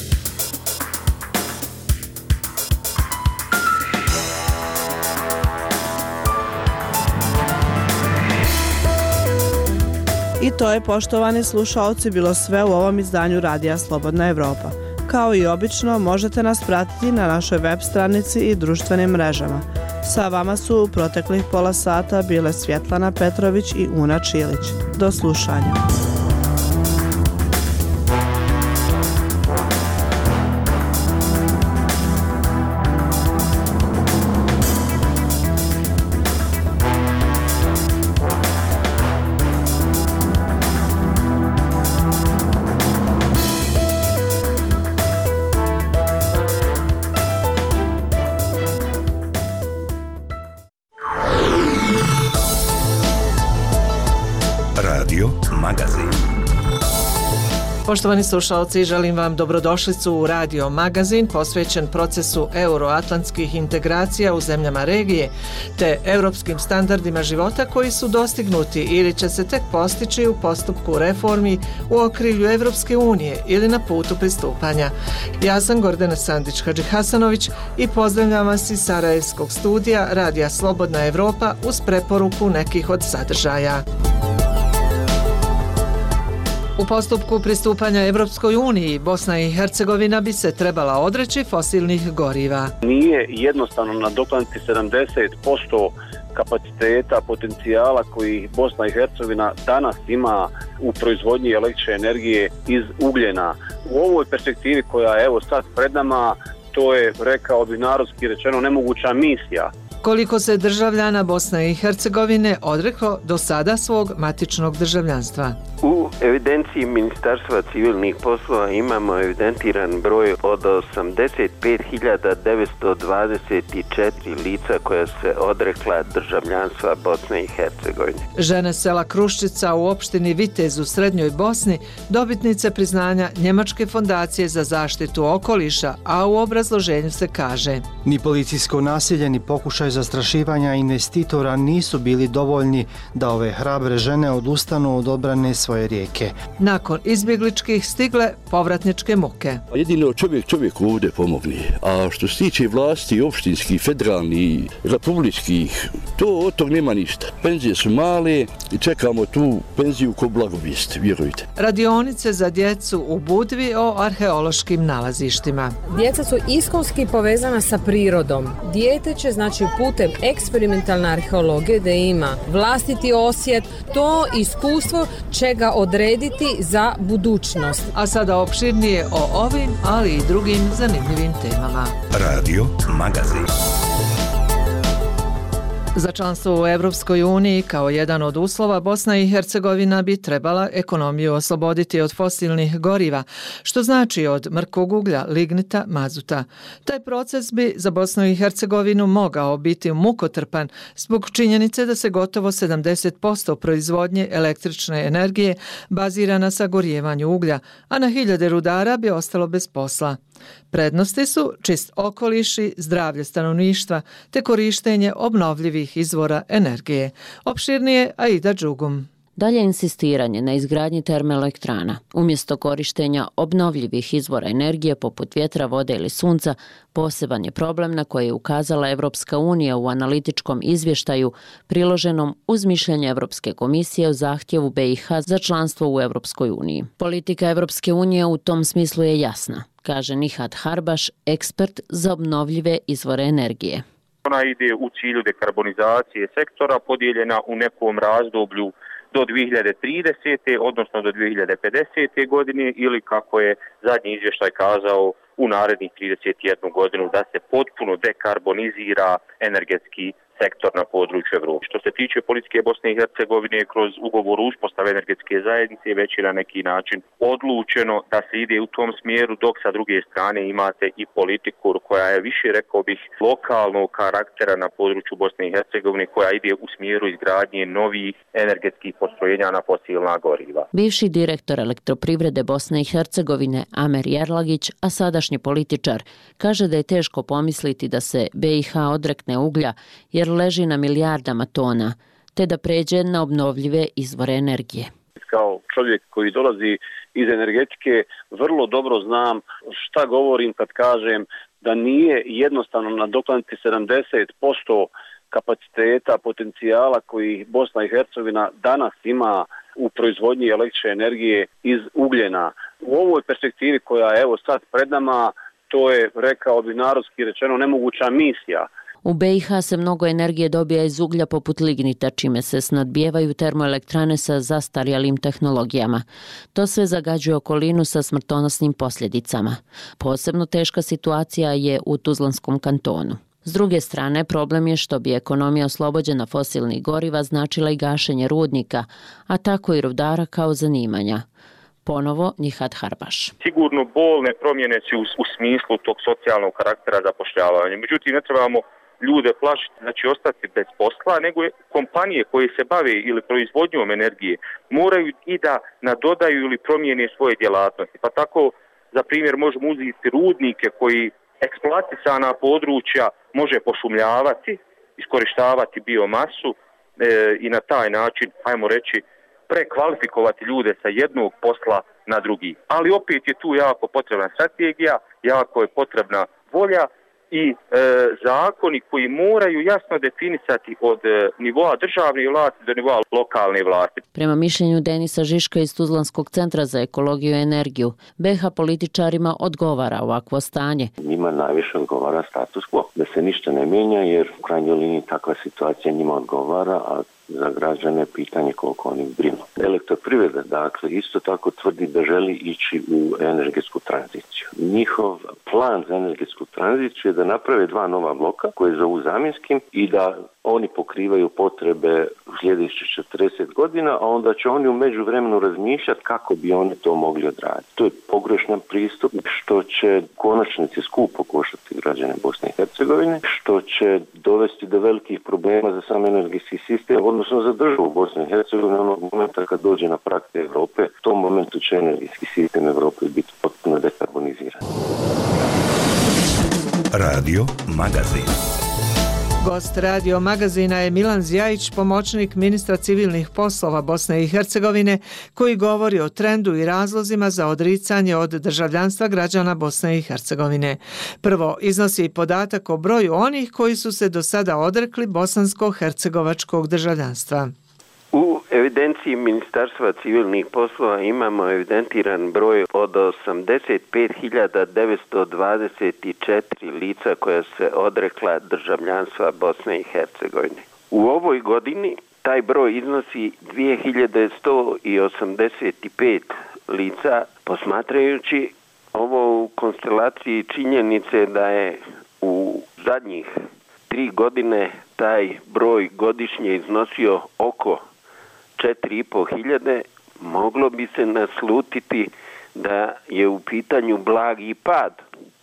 I to je, poštovani slušaoci, bilo sve u ovom izdanju Radija Slobodna Evropa. Kao i obično, možete nas pratiti na našoj web stranici i društvenim mrežama. Sa vama su u proteklih pola sata bile Svjetlana Petrović i Una Čilić. Do slušanja. Poštovani slušalci, želim vam dobrodošlicu u Radio Magazin posvećen procesu euroatlantskih integracija u zemljama regije te europskim standardima života koji su dostignuti ili će se tek postići u postupku reformi u okrilju Evropske unije ili na putu pristupanja. Ja sam Gordana Sandić-Hadžihasanović i pozdravljam vas iz Sarajevskog studija Radija Slobodna Evropa uz preporuku nekih od sadržaja. U postupku pristupanja Evropskoj uniji Bosna i Hercegovina bi se trebala odreći fosilnih goriva. Nije jednostavno nadoknaditi sedamdeset posto kapaciteta, potencijala koji Bosna i Hercegovina danas ima u proizvodnji električne energije iz ugljena. U ovoj perspektivi koja je evo sad pred nama, to je, rekao bi narodski rečeno, nemoguća misija. Koliko se državljana Bosne i Hercegovine odreklo do sada svog matičnog državljanstva? U evidenciji Ministarstva civilnih poslova imamo evidentiran broj od osamdeset pet hiljada devetsto dvadeset četiri lica koja se odrekla državljanstva Bosne i Hercegovine. Žene sela Kruščica u opštini Vitez u Srednjoj Bosni dobitnice priznanja Njemačke fondacije za zaštitu okoliša, a u obrazloženju se kaže: Ni policijsko nasilje ni pokušaj zastrašivanja investitora nisu bili dovoljni da ove hrabre žene odustanu od odbrane svoje rijeke. Nakon izbjegličkih stigle povratničke muke. Jedino čovjek čovjek ovdje pomogli, a što se tiče vlasti opštinskih, federalnih, republičkih, to od tog nema ništa. Penzije su male i čekamo tu penziju ko blagovijest, vjerujte. Radionice za djecu u Budvi o arheološkim nalazištima. Djeca su iskonski povezana sa prirodom. Dijete će znači putem eksperimentalne arheologije da ima vlastiti osjet, to iskustvo će ga odrediti za budućnost. A sada opširnije o ovim, ali i drugim zanimljivim temama. Radio Magazin. Za članstvo u Evropskoj uniji kao jedan od uslova Bosna i Hercegovina bi trebala ekonomiju osloboditi od fosilnih goriva, što znači od mrkog uglja, lignita, mazuta. Taj proces bi za Bosnu i Hercegovinu mogao biti mukotrpan zbog činjenice da se gotovo sedamdeset posto proizvodnje električne energije bazira na sagorijevanju uglja, a na hiljade rudara bi ostalo bez posla. Prednosti su čist okoliš i zdravlje stanovništva te korištenje obnovljivih izvora energije. Opširnije Aida Đugum. Dalje insistiranje na izgradnji termoelektrana, umjesto korištenja obnovljivih izvora energije poput vjetra, vode ili sunca, poseban je problem na koji je ukazala Evropska unija u analitičkom izvještaju priloženom uz mišljenje Evropske komisije o zahtjevu B i H za članstvo u Evropskoj uniji. Politika Evropske unije u tom smislu je jasna, kaže Nihat Harbaš, ekspert za obnovljive izvore energije. Ona ide u cilju dekarbonizacije sektora podijeljena u nekom razdoblju do dvije hiljade tridesete. odnosno do dvije hiljade pedesete. godine ili kako je zadnji izvještaj kazao u narednih trideset jednu godinu da se potpuno dekarbonizira energetski sektor na području Evrope. Što se tiče politike Bosne i Hercegovine, kroz ugovor o uspostavi energetske zajednice već je na neki način odlučeno da se ide u tom smjeru, dok sa druge strane imate i politiku koja je više, rekao bih, lokalnog karaktera na području Bosne i Hercegovine, koja ide u smjeru izgradnje novih energetskih postrojenja na fosilna goriva. Bivši direktor elektroprivrede Bosne i Hercegovine Amer Jerlagić, a sadašnji političar, kaže da je teško pomisliti da se B i H odrekne uglja jer leži na milijardama tona, te da pređe na obnovljive izvore energije. Kao čovjek koji dolazi iz energetike, vrlo dobro znam šta govorim kad kažem da nije jednostavno nadoknaditi sedamdeset posto kapaciteta, potencijala koji Bosna i Hercegovina danas ima u proizvodnji električne energije iz ugljena. U ovoj perspektivi koja je evo sad pred nama, to je, rekao bi narodski rečeno, nemoguća misija. U B i H se mnogo energije dobija iz uglja poput lignita, čime se snadbijevaju termoelektrane sa zastarjelim tehnologijama. To sve zagađuje okolinu sa smrtonosnim posljedicama. Posebno teška situacija je u Tuzlanskom kantonu. S druge strane, problem je što bi ekonomija oslobođena fosilnih goriva značila i gašenje rudnika, a tako i rudara kao zanimanja. Ponovo Nihat Harbaš. Sigurno bolne promjene su u, u smislu tog socijalnog karaktera zapošljavanja. Međutim, ne trebamo ljude plašiti, znači ostati bez posla, nego kompanije koje se bave ili proizvodnjom energije moraju i da nadodaju ili promijene svoje djelatnosti. Pa tako, za primjer, možemo uzeti rudnike koji eksploatisana područja može pošumljavati, iskorištavati biomasu e, i na taj način, ajmo reći, prekvalifikovati ljude sa jednog posla na drugi. Ali opet je tu jako potrebna strategija, jako je potrebna volja i e, zakoni koji moraju jasno definisati od e, nivoa državne vlasti do nivoa lokalne vlasti. Prema mišljenju Denisa Žiška iz Tuzlanskog centra za ekologiju i energiju, B i H političarima odgovara ovakvo stanje. Njima najviše odgovara status quo, da se ništa ne mijenja jer u krajnjoj liniji takva situacija njima odgovara, a za građane pitanje koliko oni brinu. Elektroprivreda, dakle, isto tako tvrdi da želi ići u energetsku tranziciju. Njihov plan za energetsku tranziciju je da naprave dva nova bloka koje zovu zamjenskim i da oni pokrivaju potrebe u sljedećih četrdeset godina, a onda će oni u međuvremenu razmišljati kako bi oni to mogli odraditi. To je pogrešan pristup što će konačnici skupo koštati građane Bosne i Hercegovine, što će dovesti do velikih problema za sam energetski sistem, odnosno za državu Bosne i Hercegovine onog momenta kad dođe na prag Europe. U tom momentu će energetski sistem Europe biti potpuno dekarboniziran. Radio Magazin. Gost Radio Magazina je Milan Zjajić, pomoćnik ministra civilnih poslova Bosne i Hercegovine, koji govori o trendu i razlozima za odricanje od državljanstva građana Bosne i Hercegovine. Prvo iznosi podatak o broju onih koji su se do sada odrekli bosansko-hercegovačkog državljanstva. U evidenciji Ministarstva civilnih poslova imamo evidentiran broj od osamdeset pet hiljada devetsto dvadeset četiri lica koja se odrekla državljanstva Bosne i Hercegovine. U ovoj godini taj broj iznosi dvije hiljade sto osamdeset pet lica, posmatrajući ovo u konstelaciji činjenice da je u zadnjih tri godine taj broj godišnje iznosio oko četiri i pol hiljade, moglo bi se naslutiti da je u pitanju blagi pad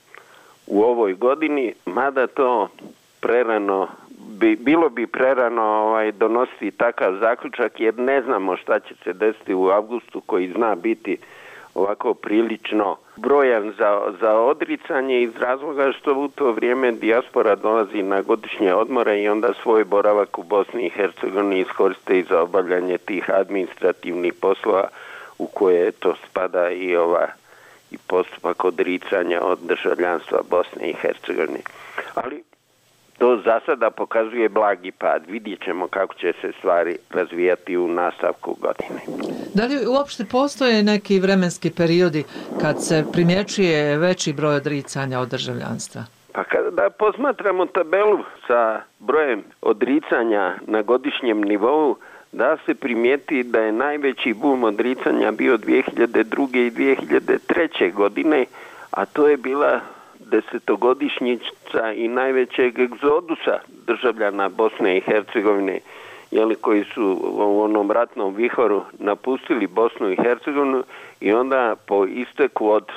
u ovoj godini, mada to prerano, bi, bilo bi prerano ovaj, donositi takav zaključak jer ne znamo šta će se desiti u avgustu koji zna biti ovako prilično brojan za, za odricanje iz razloga što u to vrijeme dijaspora dolazi na godišnje odmore i onda svoj boravak u Bosni i Hercegovini iskoriste i za obavljanje tih administrativnih poslova u koje to spada i ova i postupak odricanja od državljanstva Bosne i Hercegovine. Ali to za sada pokazuje blagi pad. Vidjet ćemo kako će se stvari razvijati u nastavku godine. Da li uopšte postoje neki vremenski periodi kad se primjećuje veći broj odricanja od državljanstva? Pa kada posmatramo tabelu sa brojem odricanja na godišnjem nivou, da se primijeti da je najveći bum odricanja bio dvije hiljade druge. i dvije hiljade treće. godine, a to je bila desetogodišnjica i najvećeg egzodusa državljana Bosne i Hercegovine, jeli, koji su u onom ratnom vihoru napustili Bosnu i Hercegovinu i onda po isteku od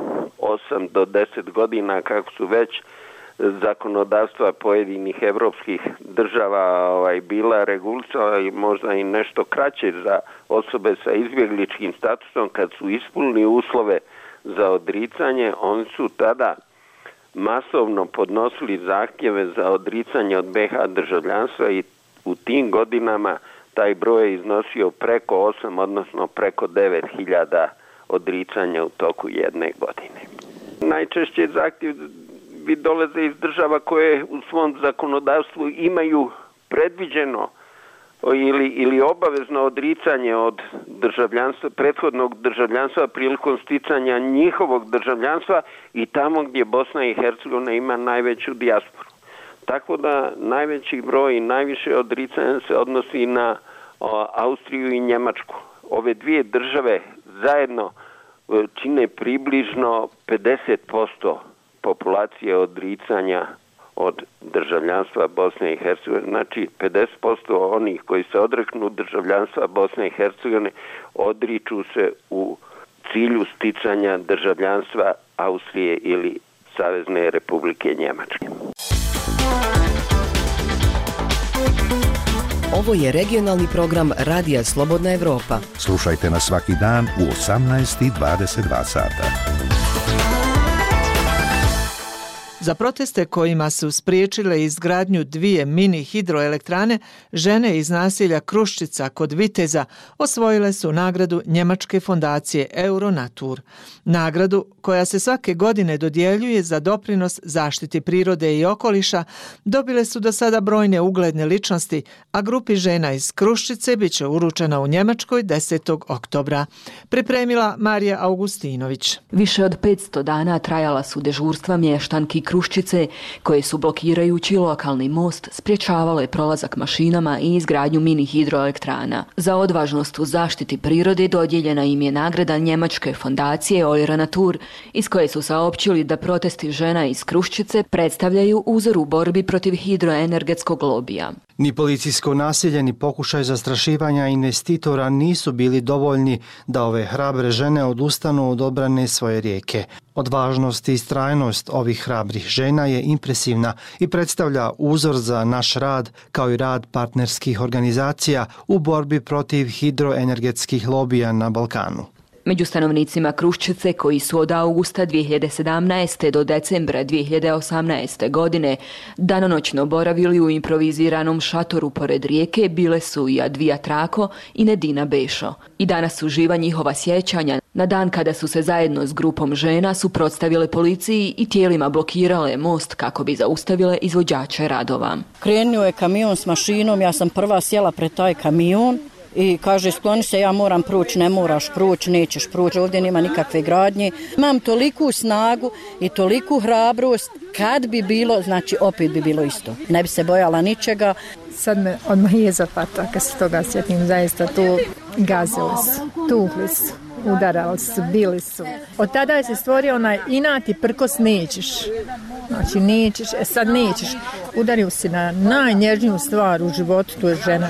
osam do deset godina, kako su već zakonodavstva pojedinih evropskih država ovaj, bila regulisala i možda i nešto kraće za osobe sa izbjegličkim statusom, kad su ispunili uslove za odricanje, oni su tada masovno podnosili zahtjeve za odricanje od B i H državljanstva i u tim godinama taj broj je iznosio preko osam, odnosno preko devet hiljada odricanja u toku jedne godine. Najčešće zahtjevi dolaze iz država koje u svom zakonodavstvu imaju predviđeno ili, ili obavezno odricanje od državljanstva, prethodnog državljanstva prilikom sticanja njihovog državljanstva i tamo gdje Bosna i Hercegovina ima najveću dijasporu. Tako da najveći broj i najviše odricanja se odnosi na o, Austriju i Njemačku. Ove dvije države zajedno čine približno pedeset posto populacije odricanja od državljanstva Bosne i Hercegovine. Znači pedeset posto onih koji se odreknu državljanstva Bosne i Hercegovine odriču se u cilju sticanja državljanstva Austrije ili Savezne Republike Njemačke. Ovo je regionalni program Radija Slobodna Evropa. Slušajte nas svaki dan u osamnaest i dvadeset dva sata. Za proteste kojima su spriječile izgradnju dvije mini hidroelektrane, žene iz naselja Kruščica kod Viteza osvojile su nagradu njemačke fondacije Euronatur. Nagradu koja se svake godine dodjeljuje za doprinos zaštiti prirode i okoliša dobile su do sada brojne ugledne ličnosti, a grupi žena iz Kruščice bit će uručena u Njemačkoj desetog oktobra. Pripremila Marija Augustinović. Više od petsto dana trajala su dežurstva mještanki Kruščice, koje su blokirajući lokalni most sprječavale prolazak mašinama i izgradnju mini hidroelektrana. Za odvažnost u zaštiti prirode dodijeljena im je nagrada njemačke fondacije Euronatur, iz koje su saopćili da protesti žena iz Kruščice predstavljaju uzor u borbi protiv hidroenergetskog lobija. Ni policijsko nasilje ni pokušaj zastrašivanja investitora nisu bili dovoljni da ove hrabre žene odustanu od obrane svoje rijeke. Odvažnost i istrajnost ovih hrabrih žena je impresivna i predstavlja uzor za naš rad kao i rad partnerskih organizacija u borbi protiv hidroenergetskih lobija na Balkanu. Među stanovnicima Kruščice, koji su od augusta dvije hiljade sedamnaeste. do decembra dvije hiljade osamnaeste. godine danonoćno boravili u improviziranom šatoru pored rijeke, bile su i Advija Trako i Nedina Bešo. I danas uživa njihova sjećanja na dan kada su se zajedno s grupom žena suprotstavile policiji i tijelima blokirale most kako bi zaustavile izvođače radova. Krenuo je kamion s mašinom, ja sam prva sjela pred taj kamion i kaže skloni se, ja moram proći, ne moraš proći, nećeš proći, ovdje nema nikakve gradnje. Imam toliku snagu i toliku hrabrost, kad bi bilo, znači opet bi bilo isto. Ne bi se bojala ničega. Sad me odmah je zapata kad se toga sjetim, zaista tu gazili su, tuhli su, udarali su, bili su. Od tada je se stvorio onaj inat i prkos nećeš. Znači nećeš, e sad nećeš. Udario si na najnježniju stvar u životu, to je žena.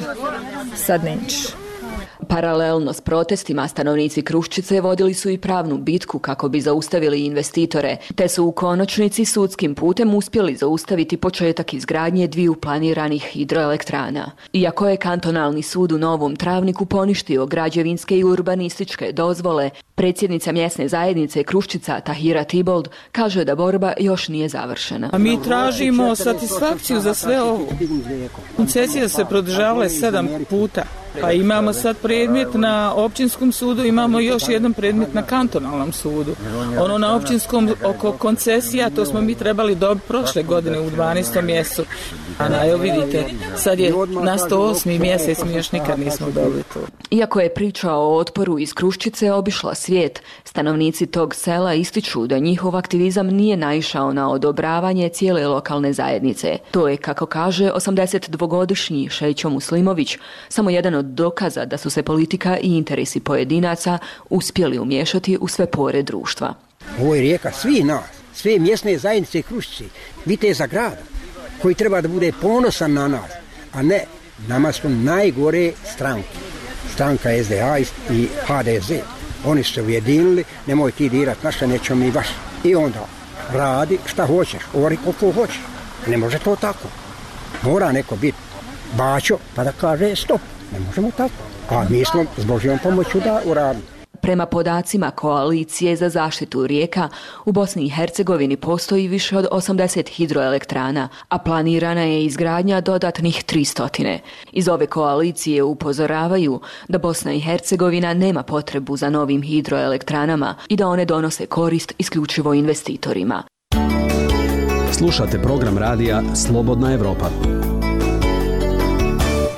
Sad nećeš. Paralelno s protestima, stanovnici Kruščice vodili su i pravnu bitku kako bi zaustavili investitore, te su u konačnici sudskim putem uspjeli zaustaviti početak izgradnje dviju planiranih hidroelektrana. Iako je kantonalni sud u Novom Travniku poništio građevinske i urbanističke dozvole, predsjednica mjesne zajednice Kruščica Tahira Tibold kaže da borba još nije završena. A mi tražimo satisfakciju za sve ovo. Koncesije se produžavale sedam puta. Pa imamo sad predmet na općinskom sudu, imamo još jedan predmet na kantonalnom sudu. Ono na općinskom oko koncesija, to smo mi trebali dobiti prošle godine u dvanaestom mjesecu. A na, evo vidite, sad je na sto osmi mjesec, mi još nikad nismo dobili to. Iako je priča o otporu iz Kruščice obišla svijet, stanovnici tog sela ističu da njihov aktivizam nije naišao na odobravanje cijele lokalne zajednice. To je, kako kaže osamdesetdvogodišnji Šećo Muslimović, samo jedan od dokaza da su se politika i interesi pojedinaca uspjeli umiješati u sve pore društva. Ovo je rijeka svi nas, sve mjesne zajednice Kruščice, viteza grada, koji treba da bude ponosan na nas, a ne, nama su najgore stranke. Stranka S D A i H D Z. Oni su se ujedinili, nemoj ti dirat naše, nećemo mi vaš. I onda radi šta hoćeš, govori koliko hoćeš. Ne može to tako. Mora neko biti bačo pa da kaže stop. Ne možemo tako. A mi smo s Božjom pomoću da uradimo. Prema podacima Koalicije za zaštitu rijeka, u Bosni i Hercegovini postoji više od osamdeset hidroelektrana, a planirana je izgradnja dodatnih tristo. Iz ove koalicije upozoravaju da Bosna i Hercegovina nema potrebu za novim hidroelektranama i da one donose korist isključivo investitorima. Slušate program radija Slobodna Evropa.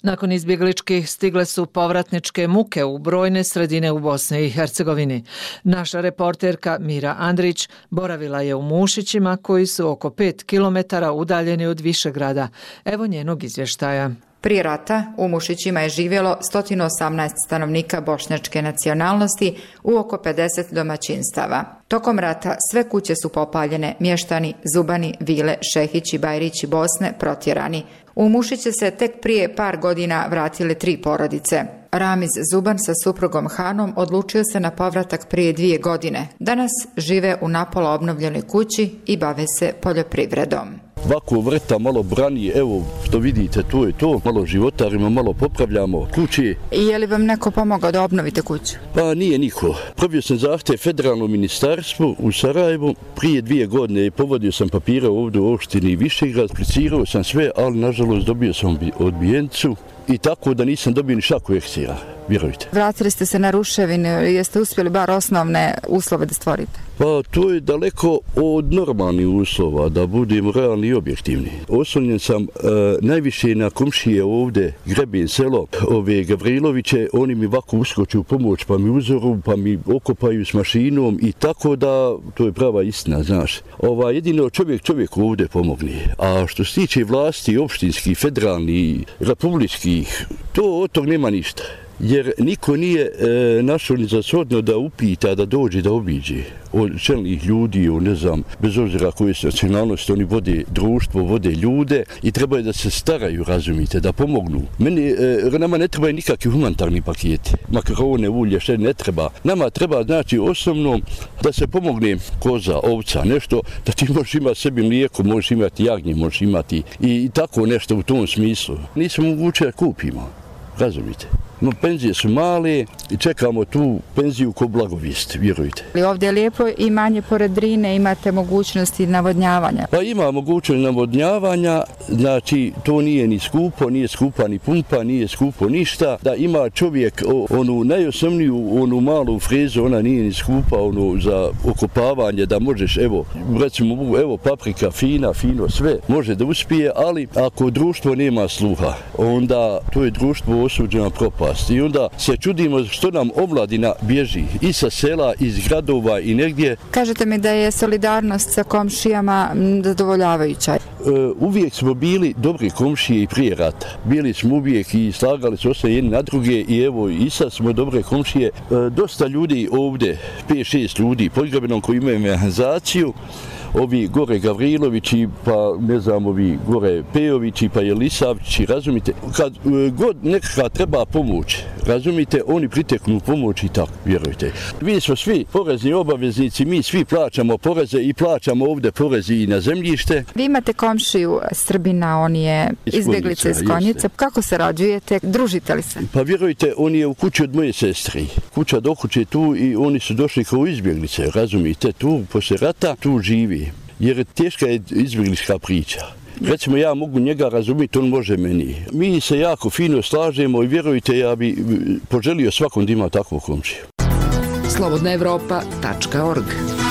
Nakon izbjegličkih stigle su povratničke muke u brojne sredine u Bosni i Hercegovini. Naša reporterka Mira Andrić boravila je u Mušićima koji su oko pet kilometara udaljeni od Višegrada. Evo njenog izvještaja. Prije rata u Mušićima je živjelo sto osamnaest stanovnika bošnjačke nacionalnosti u oko pedeset domaćinstava. Tokom rata sve kuće su popaljene, mještani, Zubani, Vile, Šehić i Bajrić i Bosne protjerani. U Mušiće se tek prije par godina vratile tri porodice. Ramiz Zuban sa suprugom Hanom odlučio se na povratak prije dvije godine. Danas žive u napola obnovljenoj kući i bave se poljoprivredom. Ovako vrta malo brani, evo što vidite, to je to, malo životarima, malo popravljamo kuće. I je li vam neko pomogao da obnovite kuću? Pa nije niko. Probio sam zahtjev federalnom ministarstvu u Sarajevu, prije dvije godine povodio sam papira ovdje u opštini Višegrad, aplicirao sam sve, ali nažalost dobio sam odbijencu i tako da nisam dobio ni šaku eksira, vjerujte. Vratili ste se na ruševine, jeste uspjeli bar osnovne uslove da stvorite? Pa to je daleko od normalnih uslova, da budemo realni i objektivni. Oslonjen sam e, najviše na komšije ovdje, Grebin selo, ove Gavriloviće, oni mi ovako uskoču u pomoć, pa mi uzoru, pa mi okopaju s mašinom i tako da, to je prava istina, znaš. Ova, jedino čovjek čovjek ovdje pomogne. A što se tiče vlasti, opštinskih, federalnih, republičkih, to od tog nema ništa. Jer niko nije e, našao ni za shodno da upita, da dođe, da obiđe od čelnih ljudi, o, ne znam, bez obzira koje su nacionalnosti, oni vode društvo, vode ljude i trebaju da se staraju, razumite, da pomognu. Meni, e, nama ne trebaju nikakvi humanitarni paketi, makarone, ulje, še ne treba. Nama treba, znači, osnovno da se pomogne koza, ovca, nešto, da ti možeš imati sebi mlijeko, možeš imati jagnje, možeš imati i tako nešto u tom smislu. Nismo moguće da kupimo, razumite. No, penzije su male i čekamo tu penziju ko blagovijest, vjerujte. Ovdje je lijepo imanje pored Drine, imate mogućnosti navodnjavanja. Pa ima mogućnost navodnjavanja, znači to nije ni skupo, nije skupa ni pumpa, nije skupo ništa. Da ima čovjek onu najosnovniju, onu malu frezu, ona nije ni skupa, ono za okopavanje, da možeš, evo, recimo, evo paprika, fina, fino, sve može da uspije, ali ako društvo nema sluha, onda to je društvo osuđeno propast. I onda se čudimo što nam omladina bježi i sa sela, iz gradova i negdje. Kažete mi da je solidarnost sa komšijama zadovoljavajuća. Uvijek smo bili dobri komšije i prije rata. Bili smo uvijek i slagali se osnovi jedni na druge i evo i sad smo dobre komšije. Dosta ljudi ovdje, pet šest ljudi pod Grabinom koji imaju mehanizaciju, ovi gore Gavrilovići, pa ne znam, ovi gore Pejovići, pa Jelisavći, razumite, kad god nekakva treba pomoć, razumite, oni priteknu pomoć i tako, vjerujte. Mi smo svi porezni obaveznici, mi svi plaćamo poreze i plaćamo ovdje porezi i na zemljište. Vi imate komšiju Srbina, on je izbjeglica iz Konjice. Kako se rađujete, družite li se? Pa vjerujte, on je u kući od moje sestri. Kuća do kuće tu i oni su došli kao izbjeglice, razumite, tu posle rata, tu živi. Jer teška je izbjeglička priča. Recimo, ja mogu njega razumjeti, on može meni. Mi se jako fino slažemo i vjerujte, ja bi poželio svakom da ima takvu komšiju. slobodna evropa tačka org.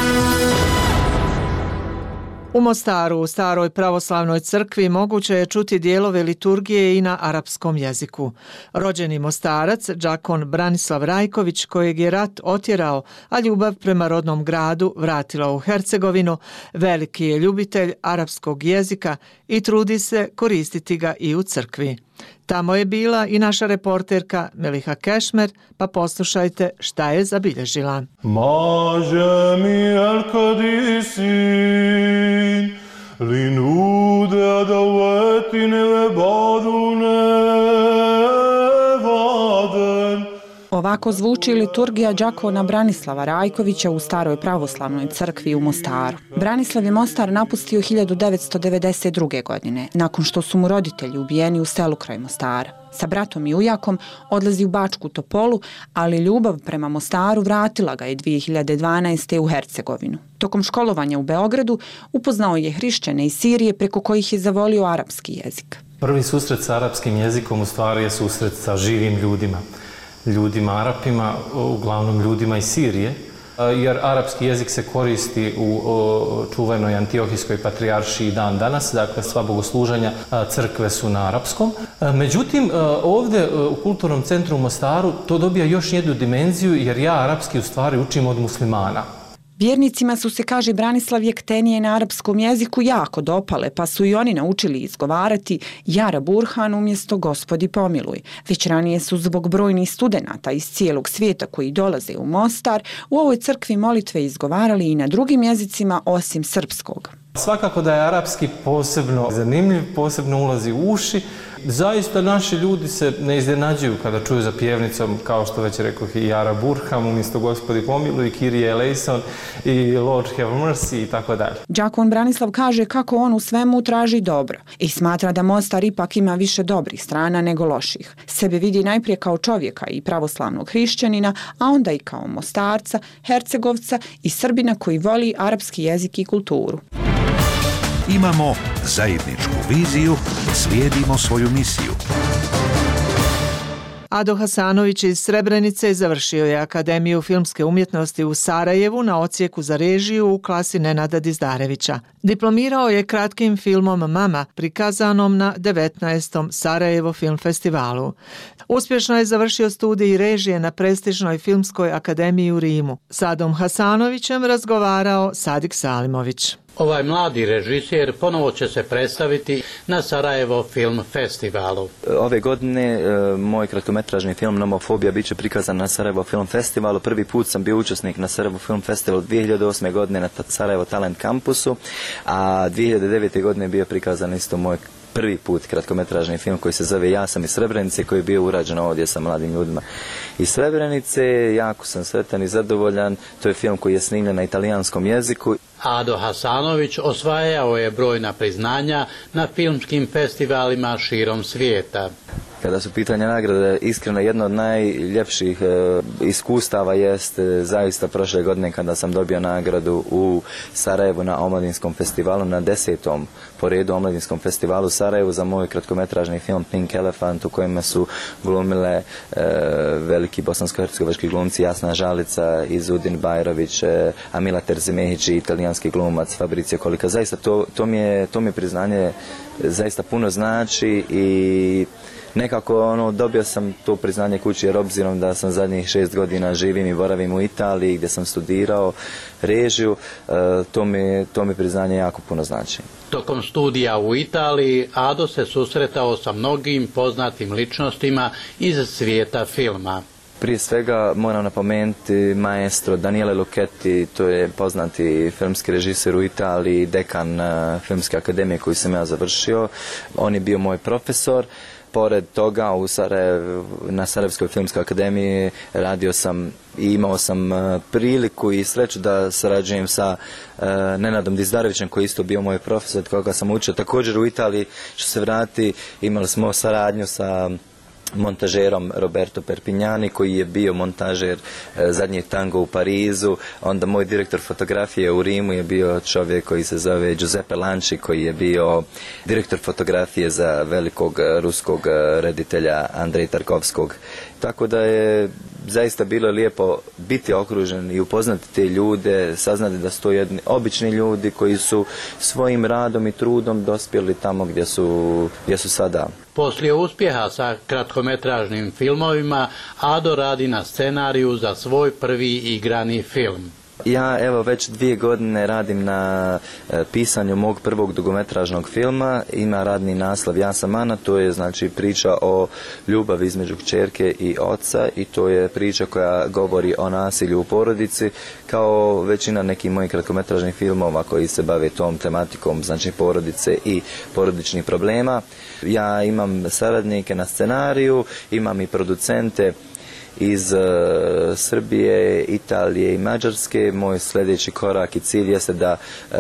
U Mostaru, u Staroj pravoslavnoj crkvi, moguće je čuti dijelove liturgije i na arapskom jeziku. Rođeni Mostarac, đakon Branislav Rajković, kojeg je rat otjerao, a ljubav prema rodnom gradu vratila u Hercegovinu, veliki je ljubitelj arapskog jezika i trudi se koristiti ga i u crkvi. Tamo je bila i naša reporterka Meliha Kešmer, pa poslušajte šta je zabilježila. Maže mi el kadisin, linude adavetine ve badune vaden. Ovako zvuči liturgija đakona Branislava Rajkovića u Staroj pravoslavnoj crkvi u Mostaru. Branislav je Mostar napustio hiljadu devetsto devedeset druge. godine, nakon što su mu roditelji ubijeni u selu kraj Mostara. Sa bratom i ujakom odlazi u Bačku Topolu, ali ljubav prema Mostaru vratila ga je dvije hiljade dvanaeste. u Hercegovinu. Tokom školovanja u Beogradu upoznao je hrišćane iz Sirije preko kojih je zavolio arapski jezik. Prvi susret sa arapskim jezikom u stvari je susret sa živim ljudima. Ljudima Arapima, uglavnom ljudima iz Sirije, jer arapski jezik se koristi u čuvenoj Antiohijskoj patrijaršiji dan danas, dakle sva bogosluženja crkve su na arapskom. Međutim, ovdje u Kulturnom centru u Mostaru to dobija još jednu dimenziju, jer ja arapski u stvari učim od muslimana. Vjernicima su se, kaže Branislav, jektenije na arapskom jeziku jako dopale, pa su i oni naučili izgovarati Jara Burhan umjesto Gospodi pomiluj. Već ranije su zbog brojnih studenata iz cijelog svijeta koji dolaze u Mostar u ovoj crkvi molitve izgovarali i na drugim jezicima osim srpskog. Svakako da je arapski posebno zanimljiv, posebno ulazi u uši. Zaista naši ljudi se ne iznenađuju kada čuju za pjevnicom, kao što već rekoh, i Jara Burham umjesto Gospodi pomiluj, i Kyrie eleison, i Lord have mercy i tako dalje. Đakon Branislav kaže kako on u svemu traži dobro i smatra da Mostar ipak ima više dobrih strana nego loših. Sebe vidi najprije kao čovjeka i pravoslavnog hrišćanina, a onda i kao Mostarca, Hercegovca i Srbina koji voli arapski jezik i kulturu. Imamo zajedničku viziju, slijedimo svoju misiju. Ado Hasanović iz Srebrenice završio je Akademiju filmske umjetnosti u Sarajevu na odsjeku za režiju u klasi Nenada Dizdarevića. Diplomirao je kratkim filmom Mama, prikazanom na devetnaestom Sarajevo film festivalu. Uspješno je završio studij režije na prestižnoj filmskoj akademiji u Rimu. S Adom Hasanovićem razgovarao Sadik Salimović. Ovaj mladi režiser ponovo će se predstaviti na Sarajevo film festivalu. Ove godine e, moj kratkometražni film Nomofobija bit će prikazan na Sarajevo film festivalu. Prvi put sam bio učesnik na Sarajevo film festivalu dvije hiljade osme. godine na Sarajevo Talent kampusu, a dvije hiljade devete. godine bio prikazan isto moj prvi put kratkometražni film koji se zove Ja sam iz Srebrenice, koji je bio urađen ovdje sa mladim ljudima iz Srebrenice. Jako sam sretan i zadovoljan. To je film koji je snimljen na italijanskom jeziku. Ado Hasanović osvajao je brojna priznanja na filmskim festivalima širom svijeta. Kada su pitanja nagrade, iskreno jedno od najljepših e, iskustava jest e, zaista prošle godine kada sam dobio nagradu u Sarajevu na omladinskom festivalu, na desetom po redu omladinskom festivalu u Sarajevu za moj kratkometražni film Pink Elephant, u kojem su glumile e, veliki bosansko-hercegovački glumci Jasna Žalica, Izudin Bajrović, e, Amila Terzimehić i italijanski glumac Fabrizio Kolika. Zaista to, to, mi je, to mi je priznanje zaista puno znači i nekako ono, dobio sam to priznanje kući jer obzirom da sam zadnjih šest godina živim i boravim u Italiji gdje sam studirao režiju, to mi, to mi priznanje jako puno znači. Tokom studija u Italiji Ado se susretao sa mnogim poznatim ličnostima iz svijeta filma. Prije svega moram napomenuti maestro Daniele Lucchetti, to je poznati filmski režiser u Italiji, dekan Filmske akademije koju sam ja završio. On je bio moj profesor. Pored toga u Sarajev, na Sarajevskoj filmskoj akademiji radio sam i imao sam priliku i sreću da sarađujem sa uh, Nenadom Dizdarevićem koji je isto bio moj profesor, koga sam učio također u Italiji. Što se vrati, imali smo saradnju sa montažerom Roberto Perpignani koji je bio montažer e, zadnjeg tango u Parizu. Onda moj direktor fotografije u Rimu je bio čovjek koji se zove Giuseppe Lanci, koji je bio direktor fotografije za velikog ruskog reditelja Andrej Tarkovskog. Tako da je zaista bilo lijepo biti okružen i upoznati te ljude, saznati da su to jedni obični ljudi koji su svojim radom i trudom dospjeli tamo gdje su, gdje su sada. Poslije uspjeha sa kratkometražnim filmovima, Ado radi na scenariju za svoj prvi igrani film. Ja evo već dvije godine radim na e, pisanju mog prvog dugometražnog filma. Ima radni naslov Ja sam Ana, to je znači priča o ljubavi između kćerke i oca i to je priča koja govori o nasilju u porodici, kao većina nekih mojih kratkometražnih filmova koji se bave tom tematikom, znači porodice i porodičnih problema. Ja imam saradnike na scenariju, imam i producente iz uh, Srbije, Italije i Mađarske. Moj sljedeći korak i cilj jeste da uh,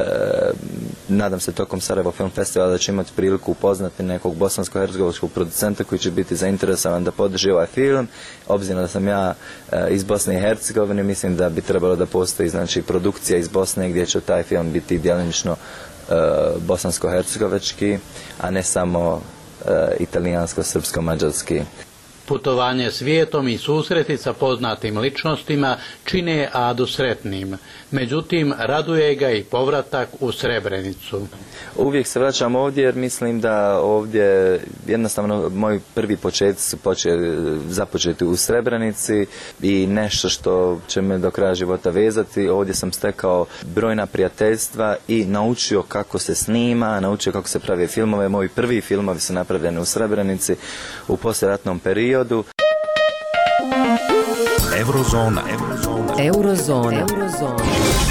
nadam se tokom Sarajevo Film Festivala da će imati priliku upoznati nekog bosansko-hercegovačkog producenta koji će biti zainteresovan da podrži ovaj film. Obzirom da sam ja uh, iz Bosne i Hercegovine, mislim da bi trebalo da postoji znači produkcija iz Bosne gdje će taj film biti djelomično uh, bosansko-hercegovački, a ne samo uh, italijansko-srpsko-mađarski. Putovanje svijetom i susreti sa poznatim ličnostima čine Adu sretnim. Međutim, raduje ga i povratak u Srebrenicu. Uvijek se vraćam ovdje jer mislim da ovdje jednostavno moji prvi početci su počeli, započeti u Srebrenici i nešto što će me do kraja života vezati. Ovdje sam stekao brojna prijateljstva i naučio kako se snima, naučio kako se pravi filmove. Moji prvi filmovi su napravljeni u Srebrenici u poslijeratnom periodu. Eurozona. Eurozona. Eurozona. Eurozona.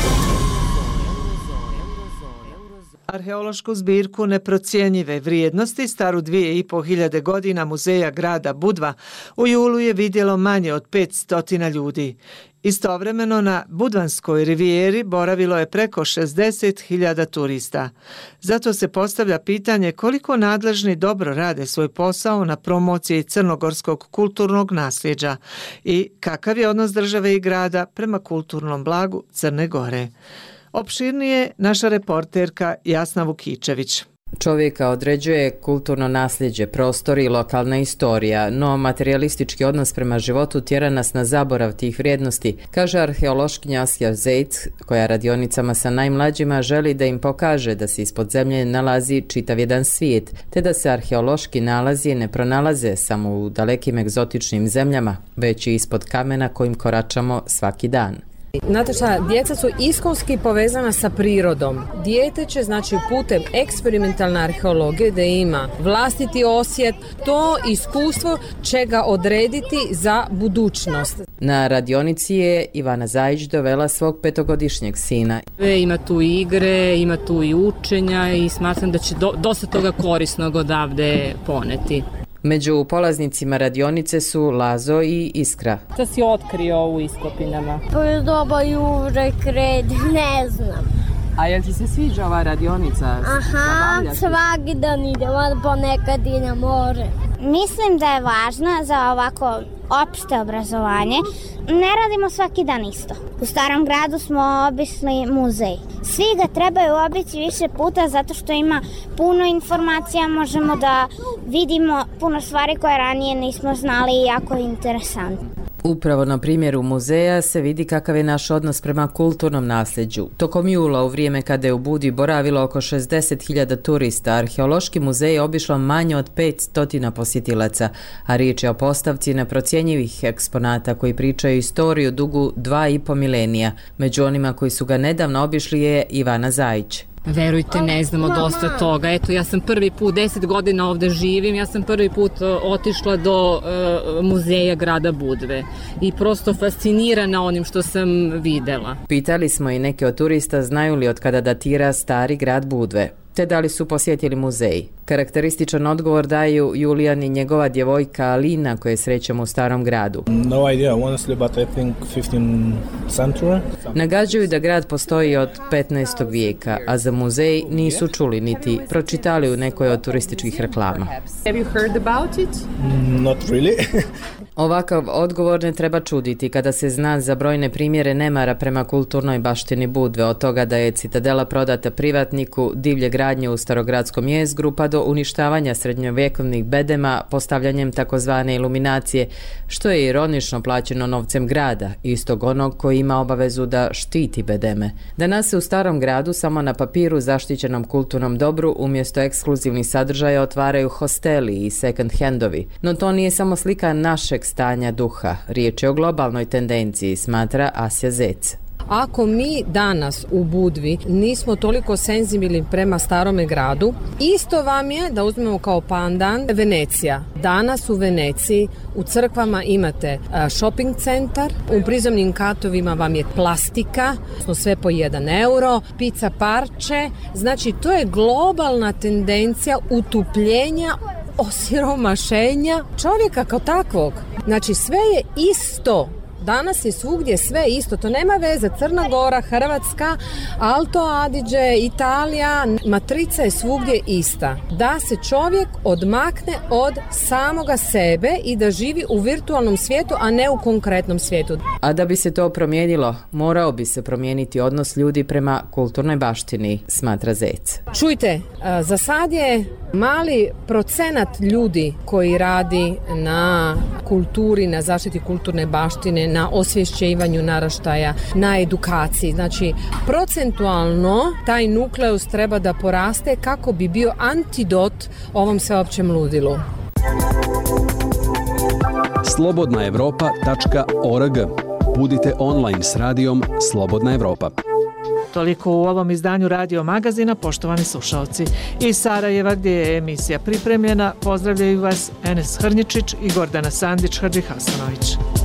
Arheološku zbirku neprocjenjive vrijednosti staru dvije i po hiljade godina muzeja grada Budva u julu je vidjelo manje od petsto ljudi. Istovremeno na Budvanskoj rivijeri boravilo je preko šezdeset hiljada turista. Zato se postavlja pitanje koliko nadležni dobro rade svoj posao na promociji crnogorskog kulturnog nasljeđa i kakav je odnos države i grada prema kulturnom blagu Crne Gore. Opširnije naša reporterka Jasna Vukičević. Čovjeka određuje kulturno nasljeđe, prostor i lokalna istorija, no materijalistički odnos prema životu tjera nas na zaborav tih vrijednosti, kaže arheološkinja Asja Zejc, koja radionicama sa najmlađima želi da im pokaže da se ispod zemlje nalazi čitav jedan svijet, te da se arheološki nalazi ne pronalaze samo u dalekim egzotičnim zemljama, već i ispod kamena kojim koračamo svaki dan. Znate šta, djeca su iskonski povezana sa prirodom. Dijete će, znači, putem eksperimentalne arheologije da ima vlastiti osjet, to iskustvo će ga odrediti za budućnost. Na radionici je Ivana Zajić dovela svog petogodišnjeg sina. Ima tu igre, ima tu i učenja i smatram da će do, dosta toga korisnog odavde poneti. Među polaznicima radionice su Lazo i Iskra. Šta si otkrio u iskopinama? Doba južek, red, ne znam. A jel ti se sviđa ova radionica? Aha, svaki dan idemo, ponekad i na more. Mislim da je važna za ovako opšte obrazovanje. Ne radimo svaki dan isto. U Starom gradu smo obišli muzej. Svi ga trebaju obići više puta zato što ima puno informacija, možemo da vidimo puno stvari koje ranije nismo znali i jako je interesantno. Upravo na primjeru muzeja se vidi kakav je naš odnos prema kulturnom nasljeđu. Tokom jula, u vrijeme kada je u Budvi boravilo oko šezdeset hiljada turista, arheološki muzej je obišlo manje od petsto posjetilaca, a riječ je o postavci neprocjenjivih eksponata koji pričaju istoriju dugu dva i po milenija. Među onima koji su ga nedavno obišli je Ivana Zajić. Verujte, ne znamo dosta toga. Eto, ja sam prvi put, deset godina ovdje živim, ja sam prvi put otišla do uh, muzeja grada Budve i prosto fascinirana onim što sam videla. Pitali smo i neke od turista znaju li od kada datira stari grad Budve, te da li su posjetili muzej. Karakterističan odgovor daju Julijan i njegova djevojka Alina koje srećemo u Starom gradu. No idea, honestly, but I think fifteenth century. Nagađaju da grad postoji od petnaestog vijeka, a za muzej nisu čuli niti pročitali u nekoj od turističkih reklama. Have you heard about it? Not really. Ovakav odgovor ne treba čuditi kada se zna za brojne primjere nemara prema kulturnoj baštini Budve, od toga da je citadela prodata privatniku, divlje gradnje u starogradskom jezgru, pa do uništavanja srednjovjekovnih bedema postavljanjem takozvane iluminacije, što je ironično plaćeno novcem grada, istog onog koji ima obavezu da štiti bedeme. Danas se u Starom gradu samo na papiru zaštićenom kulturnom dobru umjesto ekskluzivnih sadržaja otvaraju hosteli i second handovi. No to nije samo slika našeg stanja duha, riječ je o globalnoj tendenciji, smatra Asja Zec. Ako mi danas u Budvi nismo toliko senzibilni prema Starome gradu, isto vam je da uzmemo kao pandan Venecija. Danas u Veneciji u crkvama imate shopping centar, u prizemnim katovima vam je plastika, sve po jedan euro, pizza parče, znači to je globalna tendencija utupljenja, osiromašenja čovjeka kao takvog. Znači sve je isto. Danas je svugdje sve isto, to nema veze. Crna Gora, Hrvatska, Alto Adige, Italija, matrica je svugdje ista. Da se čovjek odmakne od samoga sebe i da živi u virtualnom svijetu, a ne u konkretnom svijetu. A da bi se to promijenilo, morao bi se promijeniti odnos ljudi prema kulturnoj baštini, smatra Zec. Čujte, za sad je mali procenat ljudi koji radi na kulturi, na zaštiti kulturne baštine, na osvješćivanju naraštaja, na edukaciji. Znači, procentualno taj nukleus treba da poraste kako bi bio antidot ovom sveopćem ludilu. slobodna evropa tačka org. Budite online s radijom Slobodna Evropa. Toliko u ovom izdanju Radio Magazina, poštovani slušalci. Iz Sarajeva, gdje je emisija pripremljena, pozdravljaju vas Enes Hrnjičić i Gordana Sandić-Hadžihasanović.